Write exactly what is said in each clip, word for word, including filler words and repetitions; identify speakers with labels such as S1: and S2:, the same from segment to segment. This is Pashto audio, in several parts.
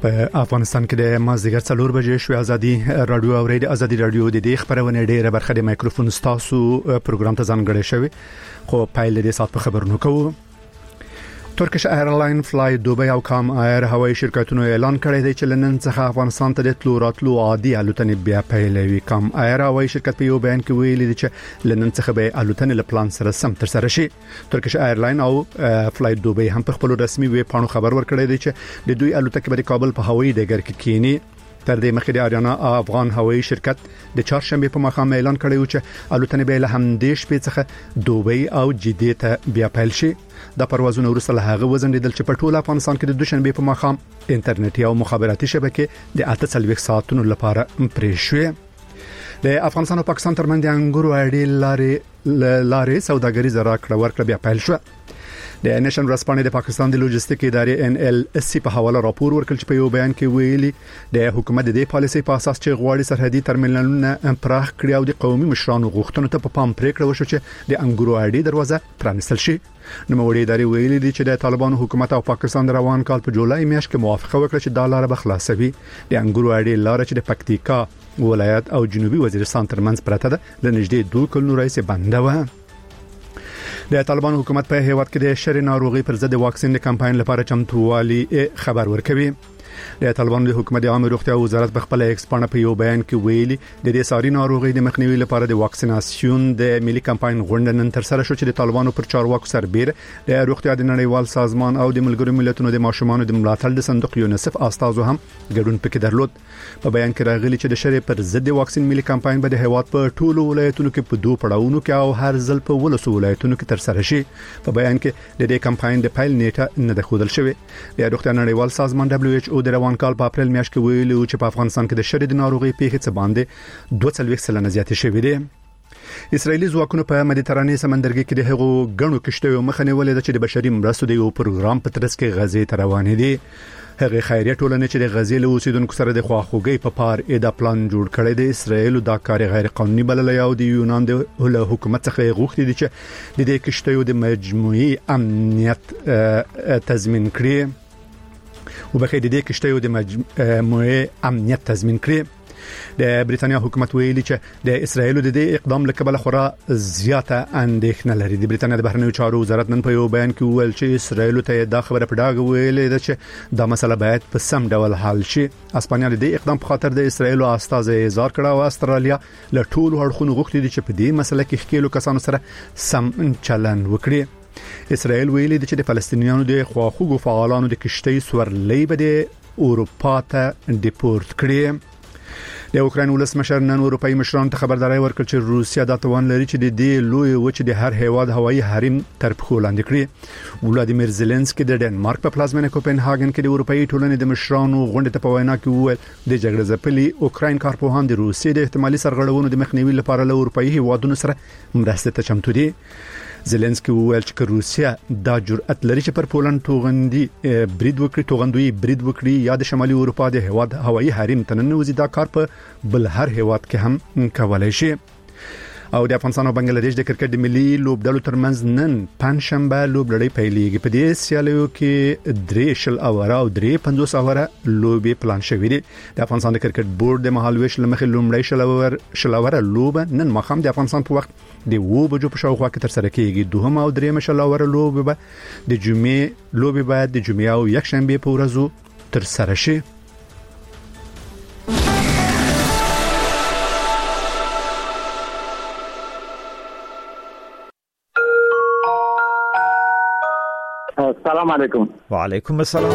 S1: په افغانستان کې د مازدیګر څلور بجې شوې ازادي رادیو او ریډیو ازادي رادیو د دې خبرونه ډیره برخه د مایکروفون ستاسو پروګرام ته ځانګړی شوی خو پایل دې سات په خبرونو کوو. ترکیش ایرلاین فلای دوبی او کام ایر هوایي شرکتونو اعلان کړی دی چې لنن څخه افغانستان ته د تلو راتلو عادي الوتنې بیا پیلوي. کام ایر هوایي شرکت په یو بیان کې ویلي دی چې لنن څخه به الوتنې له پلان سره سم تر سره شي. ترکیش ایرلاین او فلای دوبی هم په خپل رسمي ویب پاڼو خبر ورکړی دی چې د دوی الوتکې به کابل په هوایي ډګر کې کینی. تر دې مخکې د اریانا افغان هوایي شرکت د چهارشنبه په ماښام اعلان کړی و چې الوتنې به له همدې شپې څخه دوبی او جدې ته بیا پیل شي. د پروازونو وروسته له هغه وزن لیدل چې په ټول افغانستان کې د دوشنبه په ماښام انټرنیټي او مخابراتي شبکې د اته څلوېښت ساعتونو لپاره پرې شوې. د افغانستان او پاکستان ترمنځ د انګورو اړې لارې لارې سوداګریزه راکړه ورکړه بیا پیل شو. د نېشن ورسپانې د پاکستان د لوجستیک ادارې ان ال اس سی په حواله راپور ورکړ چې په یو بیان کې ویلي د حکومت د پالیسي په اساس چې غواړي سرحدي ترمینلونه پراخ کړي او د قومي مشرانو غوښتنو ته په پام پریکړه وشو چې د انګورو اړې دروازه پرانیستل شي. نوموړي ادارې ویلي دي چې د طالبانو حکومت او پاکستان د روان کال په جولای میاشت کې موافقه وکړه چې د لار به خلاصوي. د انګورو اړې لار چې د پکتیکا ولایت او جنوبي وزیرستان ترمنځ پرته ده لنږدې دوه کلونو راځي بنده و. د طالبان حکومت په هیواد کې د شری ناروغي پر ضد واکسین د کمپاین لپاره چمتووالي خبر ورکوي. د طالبان د حکومت عام روغتیا وزارت په خپل ایکسپانه په یو بیان کې ویلي د دې ساري ناروغي د مخنیوي لپاره د واکسیناسیون د ملي کمپاین غونډه نن تر سره شو چې د طالبانو پر چارواکو سربېره د روغتیا د نړیوال سازمان او د ملګرو ملتونو د ماشومانو د ملاتړ د صندوق یونیسف استازو هم ګډون پکې درلود. په بیان کې راغلي چې د شری پر ضد واکسین ملي کمپاین به د هیواد په ټولو ولایتونو کې په دوه پړاوونو کې او هر ځل په ولسو ولایتونو کې تر سره شي. په بیان کې د دې کمپاین د پیل نیټه نه ده ښودل شوې. د روغتیا نړیوال سازمان دبليو ایچ او د روان کال په اپریل میاشت کې ویلي چې په افغانستان کې د شری د ناروغي پیښې څخه باندې دوه څلوېښت سلنه زیاتې شوې دي. اسرایلی ځواکونو په مدیترانې سمندرګي کې د هغو غنو کشتیو مخه نیولې ده چې د بشري مرستو د یو پروګرام په ترڅ کې غزې ته روانې دي. هغه خیریه ټولنه چې د غزې له اوسیدونکو سره د خواخوږي په پار ادا پلان جوړ کړی دی اسرایل دا کار غیر قانوني بللی او د یونان د حکومت څخه غوښتي دي چې د دې کشتیو د مجموعي امنیت تضمین کړي او بخې د دې کشتیو د مجموعي امنیت تضمین کړي. د بریتانیا حکومت ویلي چې د اسرایل د دې اقدام لکبل خورا زیاته اندېښنه لري. د بریتانیا د بهرنیو چارو وزارت نن په یو بیان کې ویل چې اسرایل ته دا خبره په ډاګه ویلې ده چې دا مسله باید په سم ډول حل شي. اسپانیا د دې اقدام په خاطر د اسرایل استازي اظهار کړه او استرالیا له ټولو اړخونو غوښتي دي چې په دې مسله کې ښکېلو کسانو سره سم چلن وکړي. اسرائیل ویلي چې د فلسطینیانو د خواخوږو فعالانو د کشتۍ سورلۍ به د اروپا ته ډیپورت کړي. د اوکراین ولسمشر نن اروپאי مشران ته خبرداري ورکړه چې روسیا د توان لري چې د دې لوی وچ د هر هیواد هوایي حریم تر پخو لاندې کړي. ولادیمیر زيلنسکي د ډنمارک په پلازمینه کوپنهاګن کې د اروپאי ټولنې د مشرانو غونډه ته په وینا کې وویل د جګړې ځپلي اوکراین کارپوهان د روسیې د احتمالي سرغړونو د مخنیوي لپاره له اروپאי هیوادونو سره مرسته ته چمتو دي. زيلنسکي وویل چې روسیا دا جرأت لري چې پر پولند توغندي برید وکړي توغندوی برید وکړي یا د شمالي اروپا د هیواد هوایي حریم تننوزي دا کار په بل هر هیواد کې هم کولای شي. او د افغانستان او بنگلاديش د کرکټ د ملي لوبډلو ترمنځ نن پنځشنبه لوبډلې پیلېږي. په دې سیالیو کې درې شل اوره او درې پنځوس اوره لوبې پلان شوې دي. د افغانستان د کرکټ بورډ د مهالويش لمخې لومړی شل اوره شل اوره لوبه نن مخام د افغانستان په وخت د وو بجو په شاوخوا کې تر سره کېږي. دوهم او درېم شل اوره لوبه به د جمعې لوبه بعد د جمعې او یکشنبه په ورځو تر سره شي.
S2: السلام علیکم.
S3: وعلیکم السلام.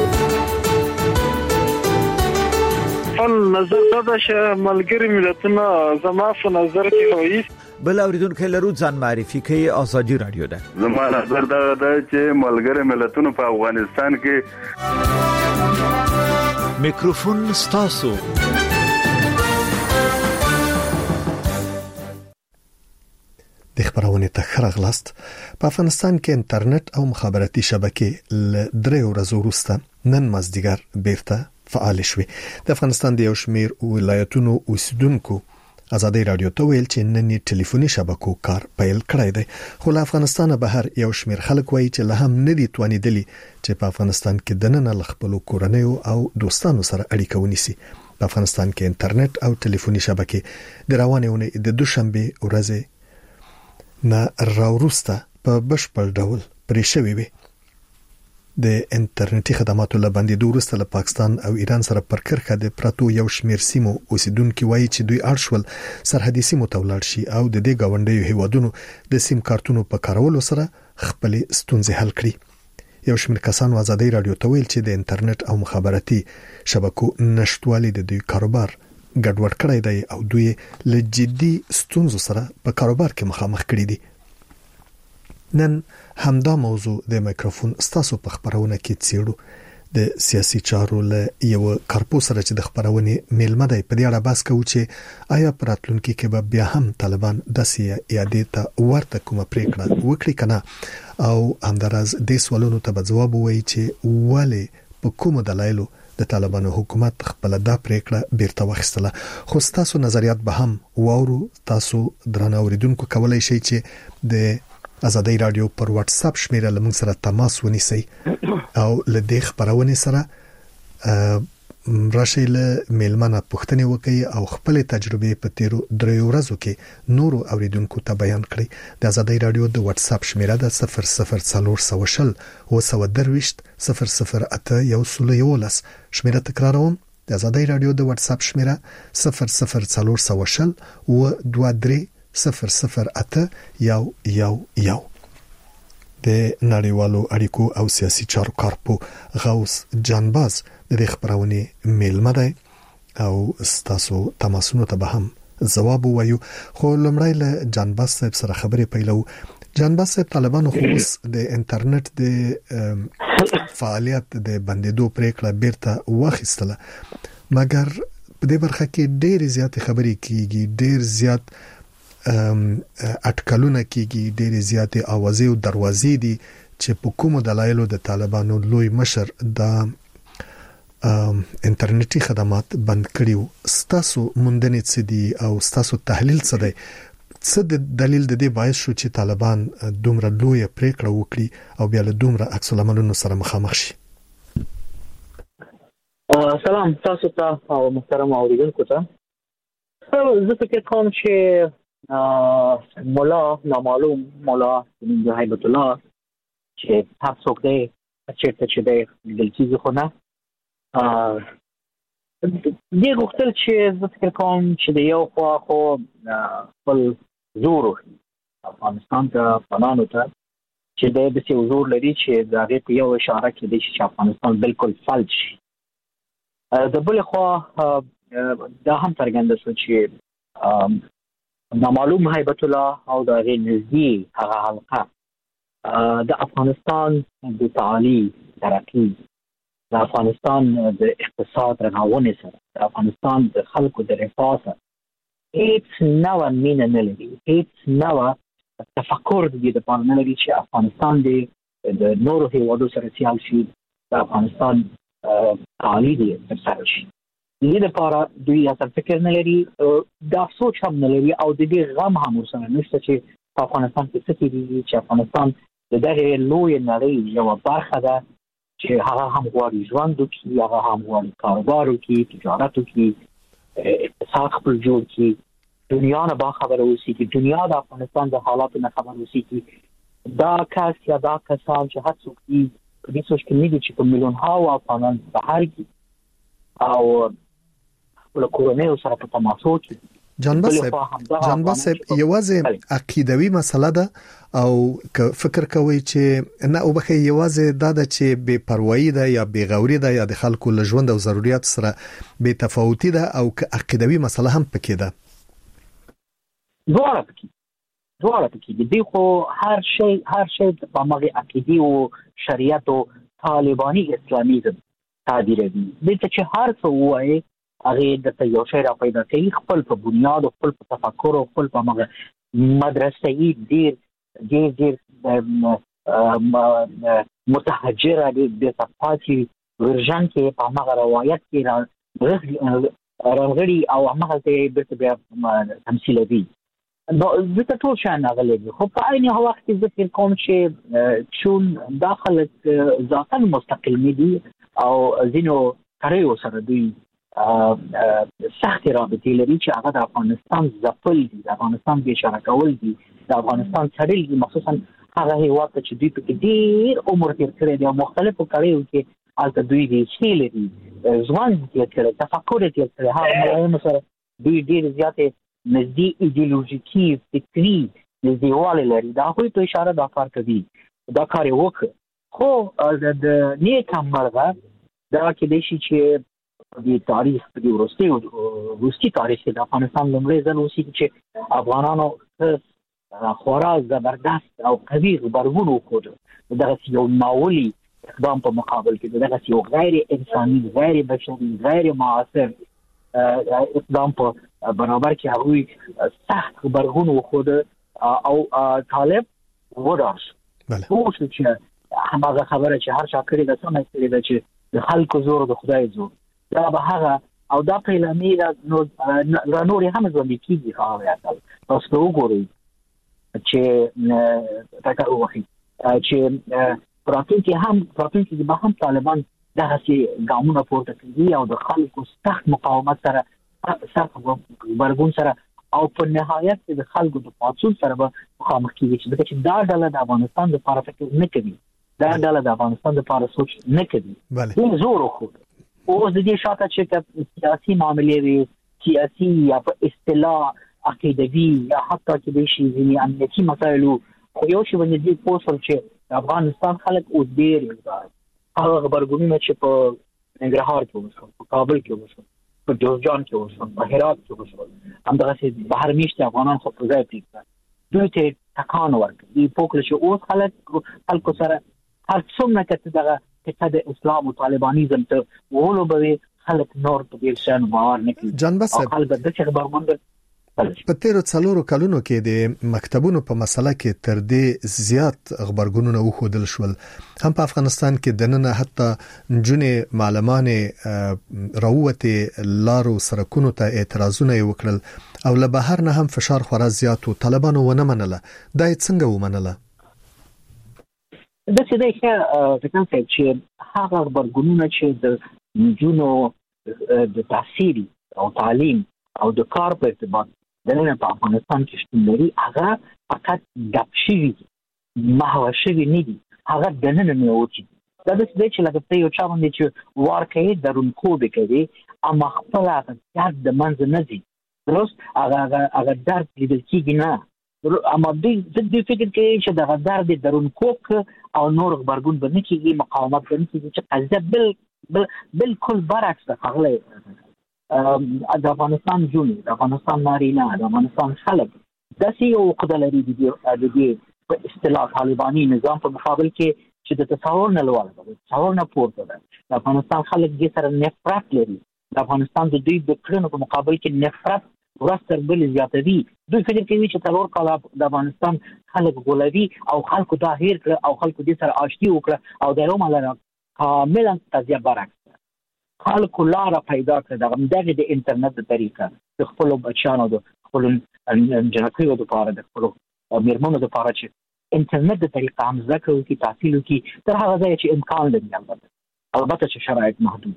S4: فن نظر دا چې ملګری ملتونه زما په نظر کې وایي
S3: بل اوریدونکو لرو ځان معرفي کوي ازادي رادیو ده.
S5: زما نظر دا ده چې ملګری ملتونه په افغانستان کې
S3: میکروفون ستاسو.
S6: د خبرونه ته خرغلاست. په افغانستان کې انټرنیټ او مخابراتي شبکې ل درې ورځې وروسته نن مازدیګر بیرته فعال شوه. د افغانستان د یو شمیر ولایتونو اوسیدونکو ازادي رادیو ته ویل چې نن ټلیفوني شبکو کار پیل کړی دی، خو له افغانستان بهر یو شمیر خلک وایي چې له هم نه دي توانیدلی چې په افغانستان کې دننه لخپلو کورنیو او دوستانو سره اړیکه ونیسي. په افغانستان کې انټرنیټ او ټلیفوني شبکې د روانې اونۍ د دوشنبه ورځې نه راوروسته په بشپړ ډول پرې شوې وي. د انټرنیټي خدماتو له باندې دوروسته له پاکستان او ایران سره پر کرخه د پراتو یو شمیر سیمو اوسیدونکو وایي چې دوی اړشول سرحدي سیمو ته ولاړ شي او د دې گاونډیو هیوادونو د سیم کارتونو په کارولو سره خپل ستونزې حل کړي. یو شمیر کسانو ازادي رادیو ته ویل چې د انټرنیټ او مخابراتي شبکو نشټوالي د دوی کاروبار ګډوډ کړی دی او دوی له جدي ستونزو سره په کاروبار کې مخامخ کړي دي. نن همدا موضوع د مایکروفون ستاسو په خبرونه کې څیړو. د سیاسي چارو له یو کارپو سره چې د خبرونې میلمه دی په دې اړه بحث کوو چې آیا پراتلونکي کې به بیا هم طالبان داسې یادې ته ورته کومه پریکړه وکړي کنه، او همدارز د سوالونو ته به ځواب وایي چې ولې په کومو دلایلو د طالبانو حکومت خپل دا پریکړه بیرته واخیستله. خو تاسو نظریات به هم واورو. تاسو درنه اوریدونکو کولای شئ چې د ازادي رادیو پر واتس اپ شمیره لمن سره تماس ونیسئ او له دې خبرونه سره راشي له میلمنه پوښتنه وکړي او خپل تجربه په تیرو دریو ورځو کې نورو اوریدونکو ته بیان کړي. د ازادي رادیو د واتس اپ شمیره د صفر صفر څلور سو شل او سو درويشت صفر صفر اته یو سل یولس. شمیره تکراروم، د ازادي رادیو د واتس اپ شمیره صفر صفر څلور سو شل او دوه درې صفر صفر اته یو یو یو. د نړیوالو اړیکو او سیاسي چارو کارپو غوث جانباز د خبرونه میلمه دی او ستاسو تماسونو ته به هم ځواب وایو. خو لمړی له جانباز صاحب سره خبرې پیلو. جانباز صاحب، طالبانو خو اوس د انټرنیټ د فعالیت د بندیدو پریکړه بیرته واخیستله، مګر په دې برخه کې ډېر زیات خبرې کیږي، ډېر زیات اټکلونه کیږي، ډېر زیات اوازې او دروازې دي چې په کومو دلایلو د طالبانو لوی مشر د انټرنیټي خدمات بند کړیو. ستاسو موندنې څه دي او ستاسو تحلیل څه دی؟ څه د دلیل د دې باعث شو چې طالبان دومره لوی پریکړه وکړي او بیا له دومره عکس العملونو سره مخامخ شي؟
S2: سلام تاسو ته او محترم اوریدونکو ته. زه فکر کوم چې مولا نامعلوم مولا د هیبت الله چې هر څوک دی چیرته چې دی دلچیزه خو نه دې غوښتل چې زه فکر کوم چې د یو خوا خو خپل زور افغانستان ته پنانو ته چې د دې زور لري چې د هغې په یو اشاره کې دی چې افغانستان بالکل فلج شي. د بل خوا دا هم څرګنده شو چې نامعلوم هیبت الله او د هغې نږدې هغه حلقه د افغانستان د تعالی ترقی، د افغانستان د اقتصاد رغونې سره، د افغانستان د خلکو د رفاه سره هیڅ نوع مینه نه لري، هیڅ نوع تفکر د دې لپاره نه لري چې افغانستان د نورو هیوادو سره سیال شي، د افغانستان تعالی دی ترسره شي. د دې لپاره دوی اصل فکر نه لري، دا سوچ هم نه لري او د دې غم هم ورسره نشته چې په افغانستان کې څه کېږي، چې افغانستان د دغې لویې نړۍ یوه برخه ده چې هغه هم غواړي ژوند وکړي، هغه هم غواړي کاروبار وکړي، تجارت وکړي، اقتصاد خپل جوړ کړي، دنیا نه باخبره اوسېږي، دنیا د افغانستان د حالاتو نه خبر اوسېږي. دا کس یا دا کسان چې هر څوک دي په دې سوچ کې نه دي چې په میلیونها افغانان بهر دي او خپل کورنیو سره په تماسو کې.
S6: جانباز صاحب جانباز صاحب یوازې عقیدوي مسله ده او که فکر کوي چې نه او بخې یوازې دا ده چې بے پروايي ده یا بے غوري ده یا د خلکو له ژوند او ضرورت سره بے تفاوتي ده او که عقیدوي مسله هم پکې ده؟
S2: دواړه پکې دواړه پکې دي. خو هر شی هر شی په مغه عقیدي او شریعت او طالباني اسلامیزم تعبیروي. دلته چې هر څه وایي هغه د یو شی را پیدا کوي، خپل په بنیاد او خپل په تفکر او خپل په مغه مدرسې ډیر ډیر ډیر متحجره د صفاتي ورژن کې په مغه روایت کې رغړي او هغه ته به بیا تمثيلوي نو د ټول شان غلې خو په عین وخت کې ذکر کوم چې چون داخله ذاتاً مستقل دي او زینو کړیو سره دوی سخت رابطې لري چې هغه د افغانستان ځپل دي د افغانستان به اشاره کول دي د افغانستان تړل دي مخصوصا هغه هیواد چې دوی په ډیر عمر تیر کړی دی او مختلفو کړیو کې البته دوی دي چې لري ځوان دي چې تفکر دي چې هغه مثلا دوی ډیر زیاتې نزدې ایدئولوژیکي فکری نزدېوالی لري دا خو ته اشاره دا کار کوي دا کار وکړي خو د نیک مرغه دا کې د شي چې د تاریخ په ورستي ورستي تاریخ د افغانستان لومړی ځل وسی چې افغانانو خورا زبردست او قوي خبرونه وکړو دا یو ناولي اقدام په مقابل کې دا یو غیر انساني غیر بشري غیر معاصر اقدام په برابر کې هغه سخت خبرونه وکړو او طالب ودارش
S6: بله
S2: خو چې هغه خبره چې هر چا کړی د سمه کړی د چې د خلکو زور د خدای زور دا به هغه او دا په لامي دا نو نور هم ځل کېږي خو یا تاسو ته وګورئ چې تاسو وایي چې پراتین کې هم پراتین کې به هم طالبان دغه سي ګامونه پورته کوي او د خلکو سخت مقاومت سره سخت برګون سره او په نهایت کې د خلکو د پاتون سره به مخامخ کیږي چې دا ډله د افغانستان لپاره فکر نه کوي دا ډله د افغانستان لپاره سوچ نه کوي بله زور خو او د دې شاته چې سیاسي معاملې وي سیاسي یا په اصطلاح عقیدوي یا حتی چې د شي ځینې امنیتي مسایلو خو یو شی باندې دې پوسټ چې افغانستان خلک او ډېر هغه خبرګونونه چې په ننګرهار کې وشو په کابل کې وشو په جوزجان کې وشو په هرات کې وشو همدغه چې بهر میشته افغانان خو په ځای پریږدي دوی ته تکان ورکړي په پوکل چې اوس خلک خلکو سره هر څومره چې دغه چې د اسلام او طالبانیزم ته وولو به خلک نور په دې شان باور نه کوي
S6: جان بس
S2: خلک د څه خبرمند
S6: په تیرو څلورو کلونو کې د مکتبونو په مسله کې تر دې زیات خبرګونونه وښودل شول هم په افغانستان کې دننه حتی جنې معلمان راوته لارو سرکونو ته اعتراضونه وکړل او له بهر نه هم فشار خورا زیات او طالبانو ونه منله دا څنګه ومنله
S2: د څه دی چې هغه خبرګونونه چې د جنونو د تاثیر او تعلیم او د کار په ارتباط دنه په افغانستان کې شتون لري هغه فقط ګپ شوی محو شوی نه دي هغه دنه نه وچی دا د څه چې لکه په یو چا باندې چې ورکه درونکو به کوي اما خپل هغه د منځ نه دي درست هغه هغه درد لیدل کیږي نه اما دې د فکر کې چې دا درد درونکو او نور خبرګون به نه کیږي مقاومت به نه کیږي چې قضیه بل بالکل برعکس خغله د افغانستان جون د افغانستان نارینه د افغانستان خلک د سیو خدای لري د دې په اصطلاح طالباني نظام په مقابل کې چې د تصور نه لوړ دی تصور نه پورته ده د افغانستان خلک د سره نفرت لري د افغانستان د دوی د کړنو په مقابل کې نفرت ورستر بل زیاتوي دوی فکر کوي چې څلور کاله د افغانستان خلک غولوي او خلکو دا هیر کړ او خلکو د سره آشتی وکړه او د روم لاره کاملا قضیه برعکس خلکو لار پیدا کړ دغه د انټرنیټ د طریقه د خپل بچانو د خپل جنکیو د لپاره د خپل میرمنو د لپاره چې انټرنیټ د طریقه هم ذکر او کی تحصیل کی تر هغه ځای چې امکان لري البته البته چې شرایط محدود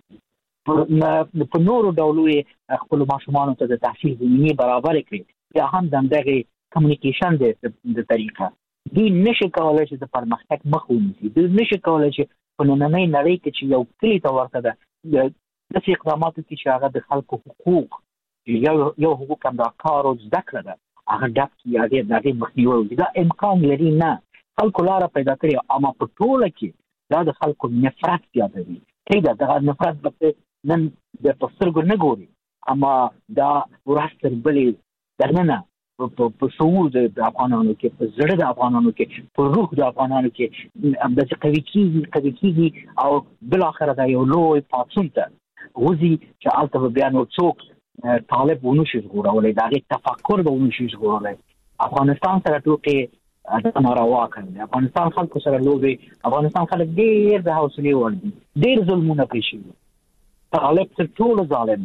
S2: دي په نورو ډولو خپل ماشومان ته د تحصیل زمینه برابر کړي یا هم دغه کمیونیکیشن د طریقه دوی نشي کولای چې د پرمختګ مخ ونیسي دوی نشي کولای چې په نننۍ نړۍ کې چې یو کلی ته ورته ده د څه اقداماتو کې چې هغه د خلکو حقوق یو یو حقوق هم د کار او زده کړه ده هغه ډاک یا د مخنیوي دا امکان لري نه خلکو لار پیدا کړی اما په ټوله کې دا د خلکو نفرت زیاتوي کله دا نفرت به نن د پسترګو نه ګوري اما دا ورستر بلې درنه په شعور د افغانانو کې په زړه د افغانانو کې په روح د افغانانو کې د قوي کیږي قوي کیږي او بل اخر دا یو لوی پاتون ته وزي چې البته بیا نو څوک طالب ونه شي غوړولای دا تفکر به ونه شي غوړولای افغانستان سره ټوکې دا ناروا کړي افغانستان خلکو سره لوبي افغانستان خلک ډېر د حوصله ور دي ډېر ظلمونه کوي طالب تر ټولو ظالم دی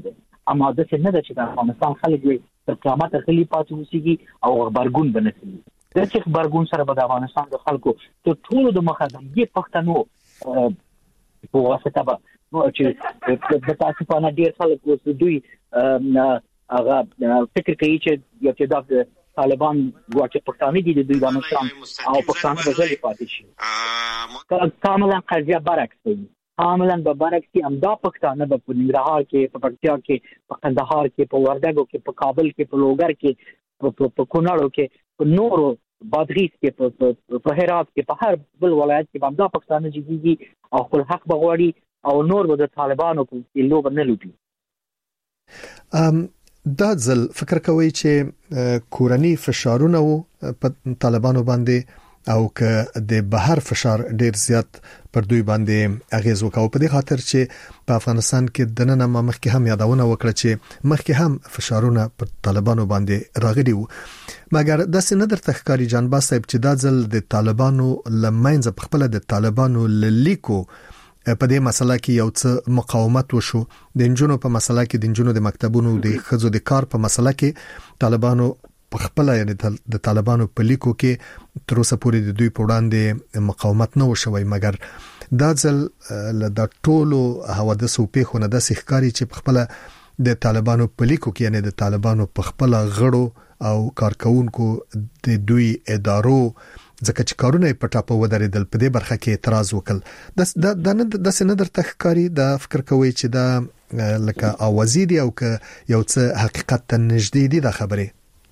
S2: اما د څه نه د چې د افغانستان خلک وي تر قیامت غلي پاتې وسیږي او خبرګون بنسي د چې خبرګون سره به د افغانستان د خلکو ته ټول د مخدمي پښتنو په واسطه به چې د تاسو په نه ډیر خلک اوس دوی هغه فکر کوي چې یو چې د طالبان ګواکې پښتانه دي د دوی د افغانستان او پښتانه به ځلې پاتې شي کاملا قضیه برعکس دی کاملا به برعکس دي همدا پښتانه به په ننګرهار کې په پکتیا کې په کندهار کې په وردګو کې په کابل کې په لوګر کې په کونړ کې په نورو بادغیس کې په هرات کې په هر بل ولایت کې همدا پښتانه جدي او خپل حق بغواړي او نور به د طالبانو په لوب نه لوبي
S6: ام دا ځل فکر کوي چې کورنی فشارونه او په طالبانو باندې او که د بهر فشار ډیر زیات پر دوی باندې اغیز وکاو په دې خاطر چې په افغانستان کې د نن مخکې هم یادونه وکړه چې مخکې هم فشارونه پر طالبانو باندې راغلي وو مګر د سند در تخکاری جانباز صاحب چې دا ځل د طالبانو لمنځ په خپل د طالبانو لیکو په دې مسله کې یو څه مقاومت وشو د انجونو په مسله کې د انجونو د مکتبونو د خزو د کار په مسله کې طالبانو په خپل یعنی د طالبانو په لیکو کې تر اوسه پورې د دوی په وړاندې مقاومت نه وشوي مګر دا ځل د ټولو حوادثو په خونه د سحکاري چې په خپل د طالبانو په لیکو کې یعنی د طالبانو په خپل غړو او کارکونکو د دوی ادارو ځکه چې کارونه په ټاپه ودرېدل په دې برخه کې اعتراض وکړ د د د سندر تخکاری د فکر کوي چې دا لکه اوازې دی او که یو څه حقیقت ته نږدې دي د خبرې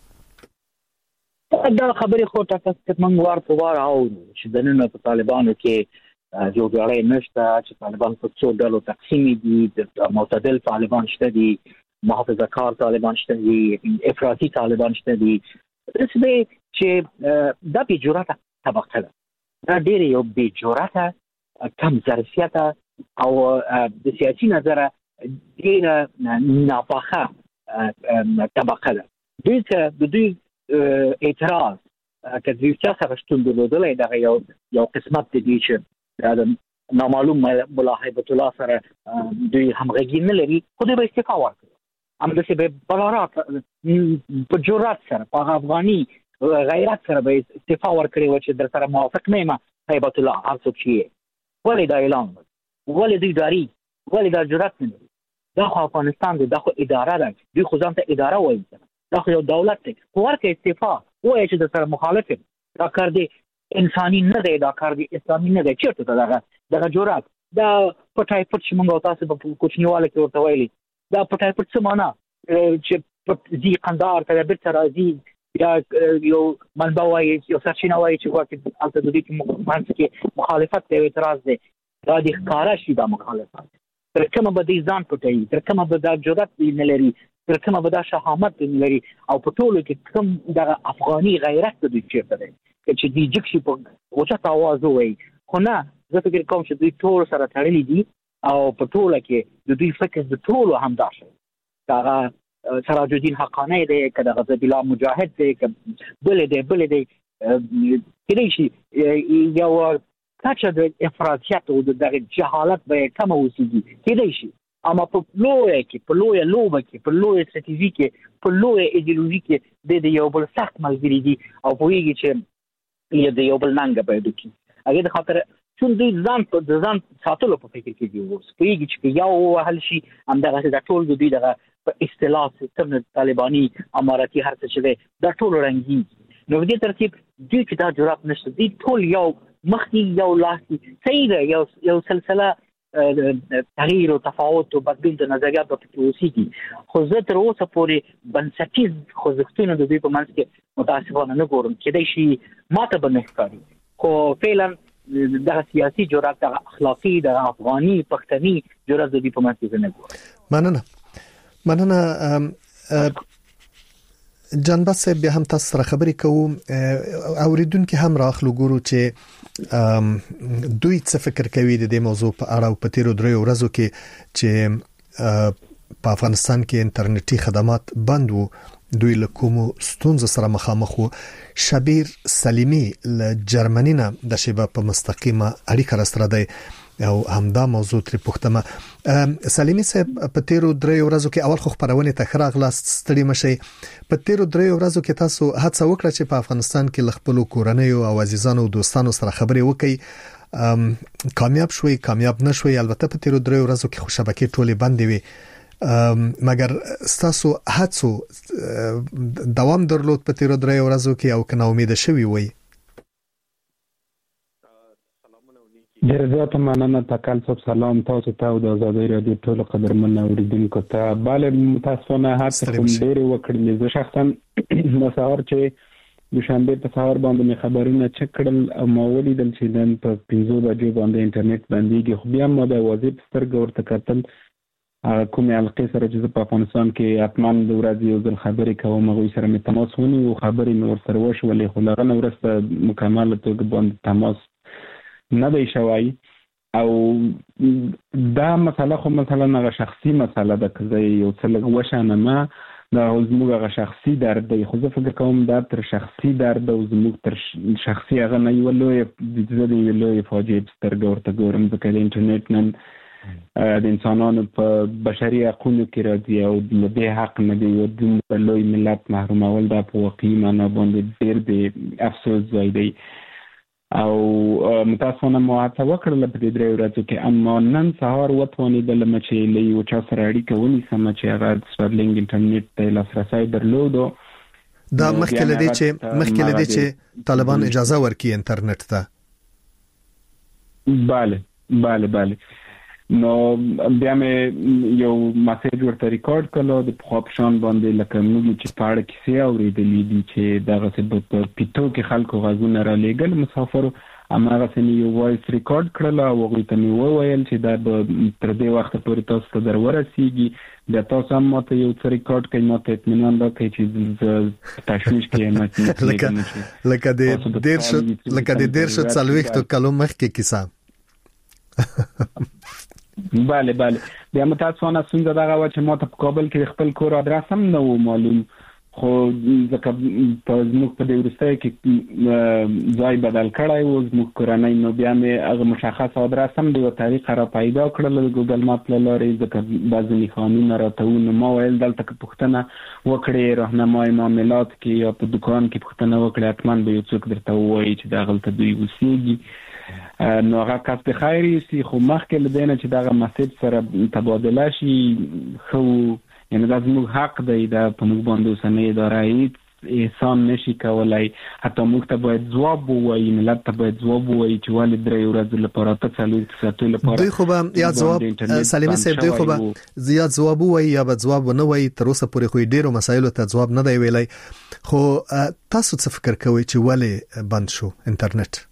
S2: دا خبرې خو تاسو ته موږ وار په وار او چې د نن په طالبانو کې جوړجاړی نشته چې طالبان په څو ډلو تقسیم دي د معتدل طالبان شته دي محافظه کار طالبان شته دي افراطي طالبان شته دي رسمي چې دا به جرأت طبقه ده دا ډېر یو به جرأت کم ظرفیت او د سیاسي نظر ډېر ناپاخه طبقه ده دوی ته د دوی اعتراض که دوی څه سره شتون درلودلای دا یو یو قسمت دی چې دا نامعلوم مولا هیبت الله سره دوی همغږي نه لري خو دوی به استعفا ورکړي هم د څه به بلارات په جرأت سره په افغاني غیرت سره به استعفا ورکړي و چې در سره موافق نه یم هیبت الله هر څوک چې ولې دا اعلان ولې دوی داري ولې دا جرأت نه لري دا خو افغانستان دی دا خو اداره ده دوی خو ځان ته اداره وایي دا خو یو دولت دی خو ورکه استعفا وایي چې در سره مخالف دا کار دی انساني نه دی دا کار دی اسلامي نه دی چیرته دغه دغه جرأت دا پټای پټ چې موږ تاسو په کوچنیواله کې ورته ویلي دا پټای پټ څه معنا چې په دې قندار ته بیرته راځي یا یو منبع وایي یو سرچینه وایي چې واکه البته د دې منځ کې مخالفت دی اعتراض دی دا د ښکارا شي دا مخالفت تر کومه به دې ځان پټي تر کومه به دا جرأت نه لري تر کومه به دا شهامت نه لري او په ټولو کې کوم د افغاني غیرت د دوی چیرته دی چې دې جکشي په اوچت आवाज وایي خو نه زه فکر کوم چې دوی ټول سره تړلي دي او په ټوله کې د دوی فکر د ټولو همدا شي دا سراج الدین حقانی دی کله غزه بلا مجاهد دی بل دی بل دی کله شي یو کاچا د افراطیت او د جهالت به کم اوسېږي کله شي اما په لوی کې په لوی لوبه کې په لوی استراتیژي کې په لوی ایدئولوژي کې د یو بل سخت ملګری دي او په یوه چې د یو بل ننګ به دوی هغه د خاطر چون دوی ځان په ځان ساتلو په فکر کې دي اوس په یوه چې یو وهل شي همدغه د ټول دوی دغه په اصطلاح سیستم طالباني اماراتي هر څه چې دا ټول رنګین نو په دې ترتیب دوی چې دا جرأت نشته دي ټول یو مخکې یو لاسي صحیح ده یو یو سلسله تغییر او تفاوت او بدلون د نظریات په توسيږي خو زه تر اوسه پورې بنسټیز خوځښتونه د دوی په منځ کې متاسفانه نه ګورم کېدای شي ماته به نه ښکاري خو فعلا د سیاسي جرأت د اخلاقی د افغاني پښتني جرأت د دوی په منځ کې نه ګورم
S6: مننه مننه جانباز صاحب بیا هم تاسو سره خبرې کوو اوریدونکو هم راخلو ګورو چې دوی څه فکر کوي د دې موضوع په اړه او په تیرو درې ورځو کې چې په افغانستان کې انټرنیټي خدمات بند وو دوی له کومو ستونزو سره مخامخ وو شبیر سلیمی له جرمنی نه د شبه په مستقیمه اړیکه راستره دی او همدا موضوع تر پوښتمه. سلیمي صاحب په تیرو درې ورځو کې اول خو خبرونه تخراغ لاست ستړي مشي، په تیرو درې ورځو کې تاسو هڅه وکړه چې په افغانستان کې لخپلو کورنیو او عزیزانو او دوستانو سره خبرې وکړي، کامیاب شوي کامیاب نشوي، البته په تیرو درې ورځو کې خو شبکې ټولې بندې وي، مګر تاسو هڅو دوام درلود په تیرو درې ورځو کې او کنه امید شوي وي؟
S7: ډېر زیات مننه تکل صاحب، سلام تاسو ته او د آزادۍ رادیو ټول قدرمن اوریدونکو ته. bale متاسفانه هڅه کوم ډېر وکړل، زه شخصا مسافر چې دوشنبه په سهار باندې خبرونه چک کړل او ما ولیدل چې نن په پنځو بجې باندې انټرنیټ بنديږي، خو بیا ما د واجب سترګ ورته کتل کومې حلقې سره چې په افغانستان کې اتمن د ورځې یو ځل خبرې کوم، هغوی سره مې تماس ونیو، خبرې مې ورسره وشولې، خو له هغه نه وروسته مکمل توګه باندې تماس نه دی شوی. او دا مسله خو مثلا هغه شخصي مسله ده، که زه یو څه لږ وشانمه دا زموږ هغه شخصي درد دی، خو زه فکر کوم دا تر شخصي درد او زموږ تر شخصي هغه نه یوه لویه زه د یوې لویې فاجعې په سترګه ورته ګورم، ځکه د انټرنیټ نن د انسانانو په بشري حقونو کې راځي او د دې حق نه دی یو دومره لوی ملت محرومول، دا په واقعي معنا باندې ډېر د افسوس ځای دی. او متاسفانه ما هڅه وکړله په دې درې ورځو کې، اما نن سهار وتوانېدلم چې له یو چا سره اړیکه ونیسم چې هغه سټارلینګ انټرنیټ ته لاسرسی درلودو.
S6: دا مخکې له دې چې مخکې له دې چې طالبان اجازه ورکړي انټرنیټ ته؟
S7: bale bale bale نو بیا مې یو میسج ورته ریکارډ کړو د پخوا په شان باندې، لکه موږ چې په اړه کیسې اورېدلې دي چې دغسې په پیټو کې خلکو غږونه رالېږل مسافرو، هماغسې مې یو وایس ریکارډ کړله او هغوی ته مې وویل چې دا به تر دې وخته پورې تاسو ته در ورسېږي، بیا تاسو هم ماته یو څه ریکارډ کړئ، ماته اطمینان راکړئ چې زه تشویش کې یم
S6: لکه د دېرشو لکه د دېرشو څلوېښتو کلو مخکې کیسه.
S7: bale bale بیا متاسفانه ستونزه دغه وه چې ما ته په کابل کې خپل کور ادرس هم نه و معلوم، خو ځکه په زموږ په دې وروستیو کې ځای بدل کړی و زموږ کورنۍ، نو بیا مې هغه مشخص ادرس هم د یوه طریقه را پیدا کړل د ګوګل ماپ له لارې، ځکه بعضې نښانونه راته وو، نو ما ویل دلته که پوښتنه وکړې راهنمای معاملات کې یا په دوکان کې پوښتنه وکړې حتما به یو څوک درته ووایي چې دغلته دوی اوسېږي. نو هغه کس د خیر یوسي، خو مخکې له دې نه چې دغه مسیج سره تبادله شي ښه، یعنې دا زموږ حق دی، دا په موږ باندې اوسنۍ اداره هېڅ احسان نشي کولی، حتی موږ ته باید ځواب ووایي، ملت ته باید ځواب ووایي چې ولې درې ورځو لپاره اته څلوېښت ساعتو لپاره
S6: دوی خو به یا ځواب سلیمي صاحب دوی خو به زیات ځواب ووایي یا به ځواب ونه وایي، تر اوسه پورې خو ډېرو مسایلو ته ځواب نه دی ویلی. خو تاسو څه فکر کوئ چې ولې بند شو انټرنیټ؟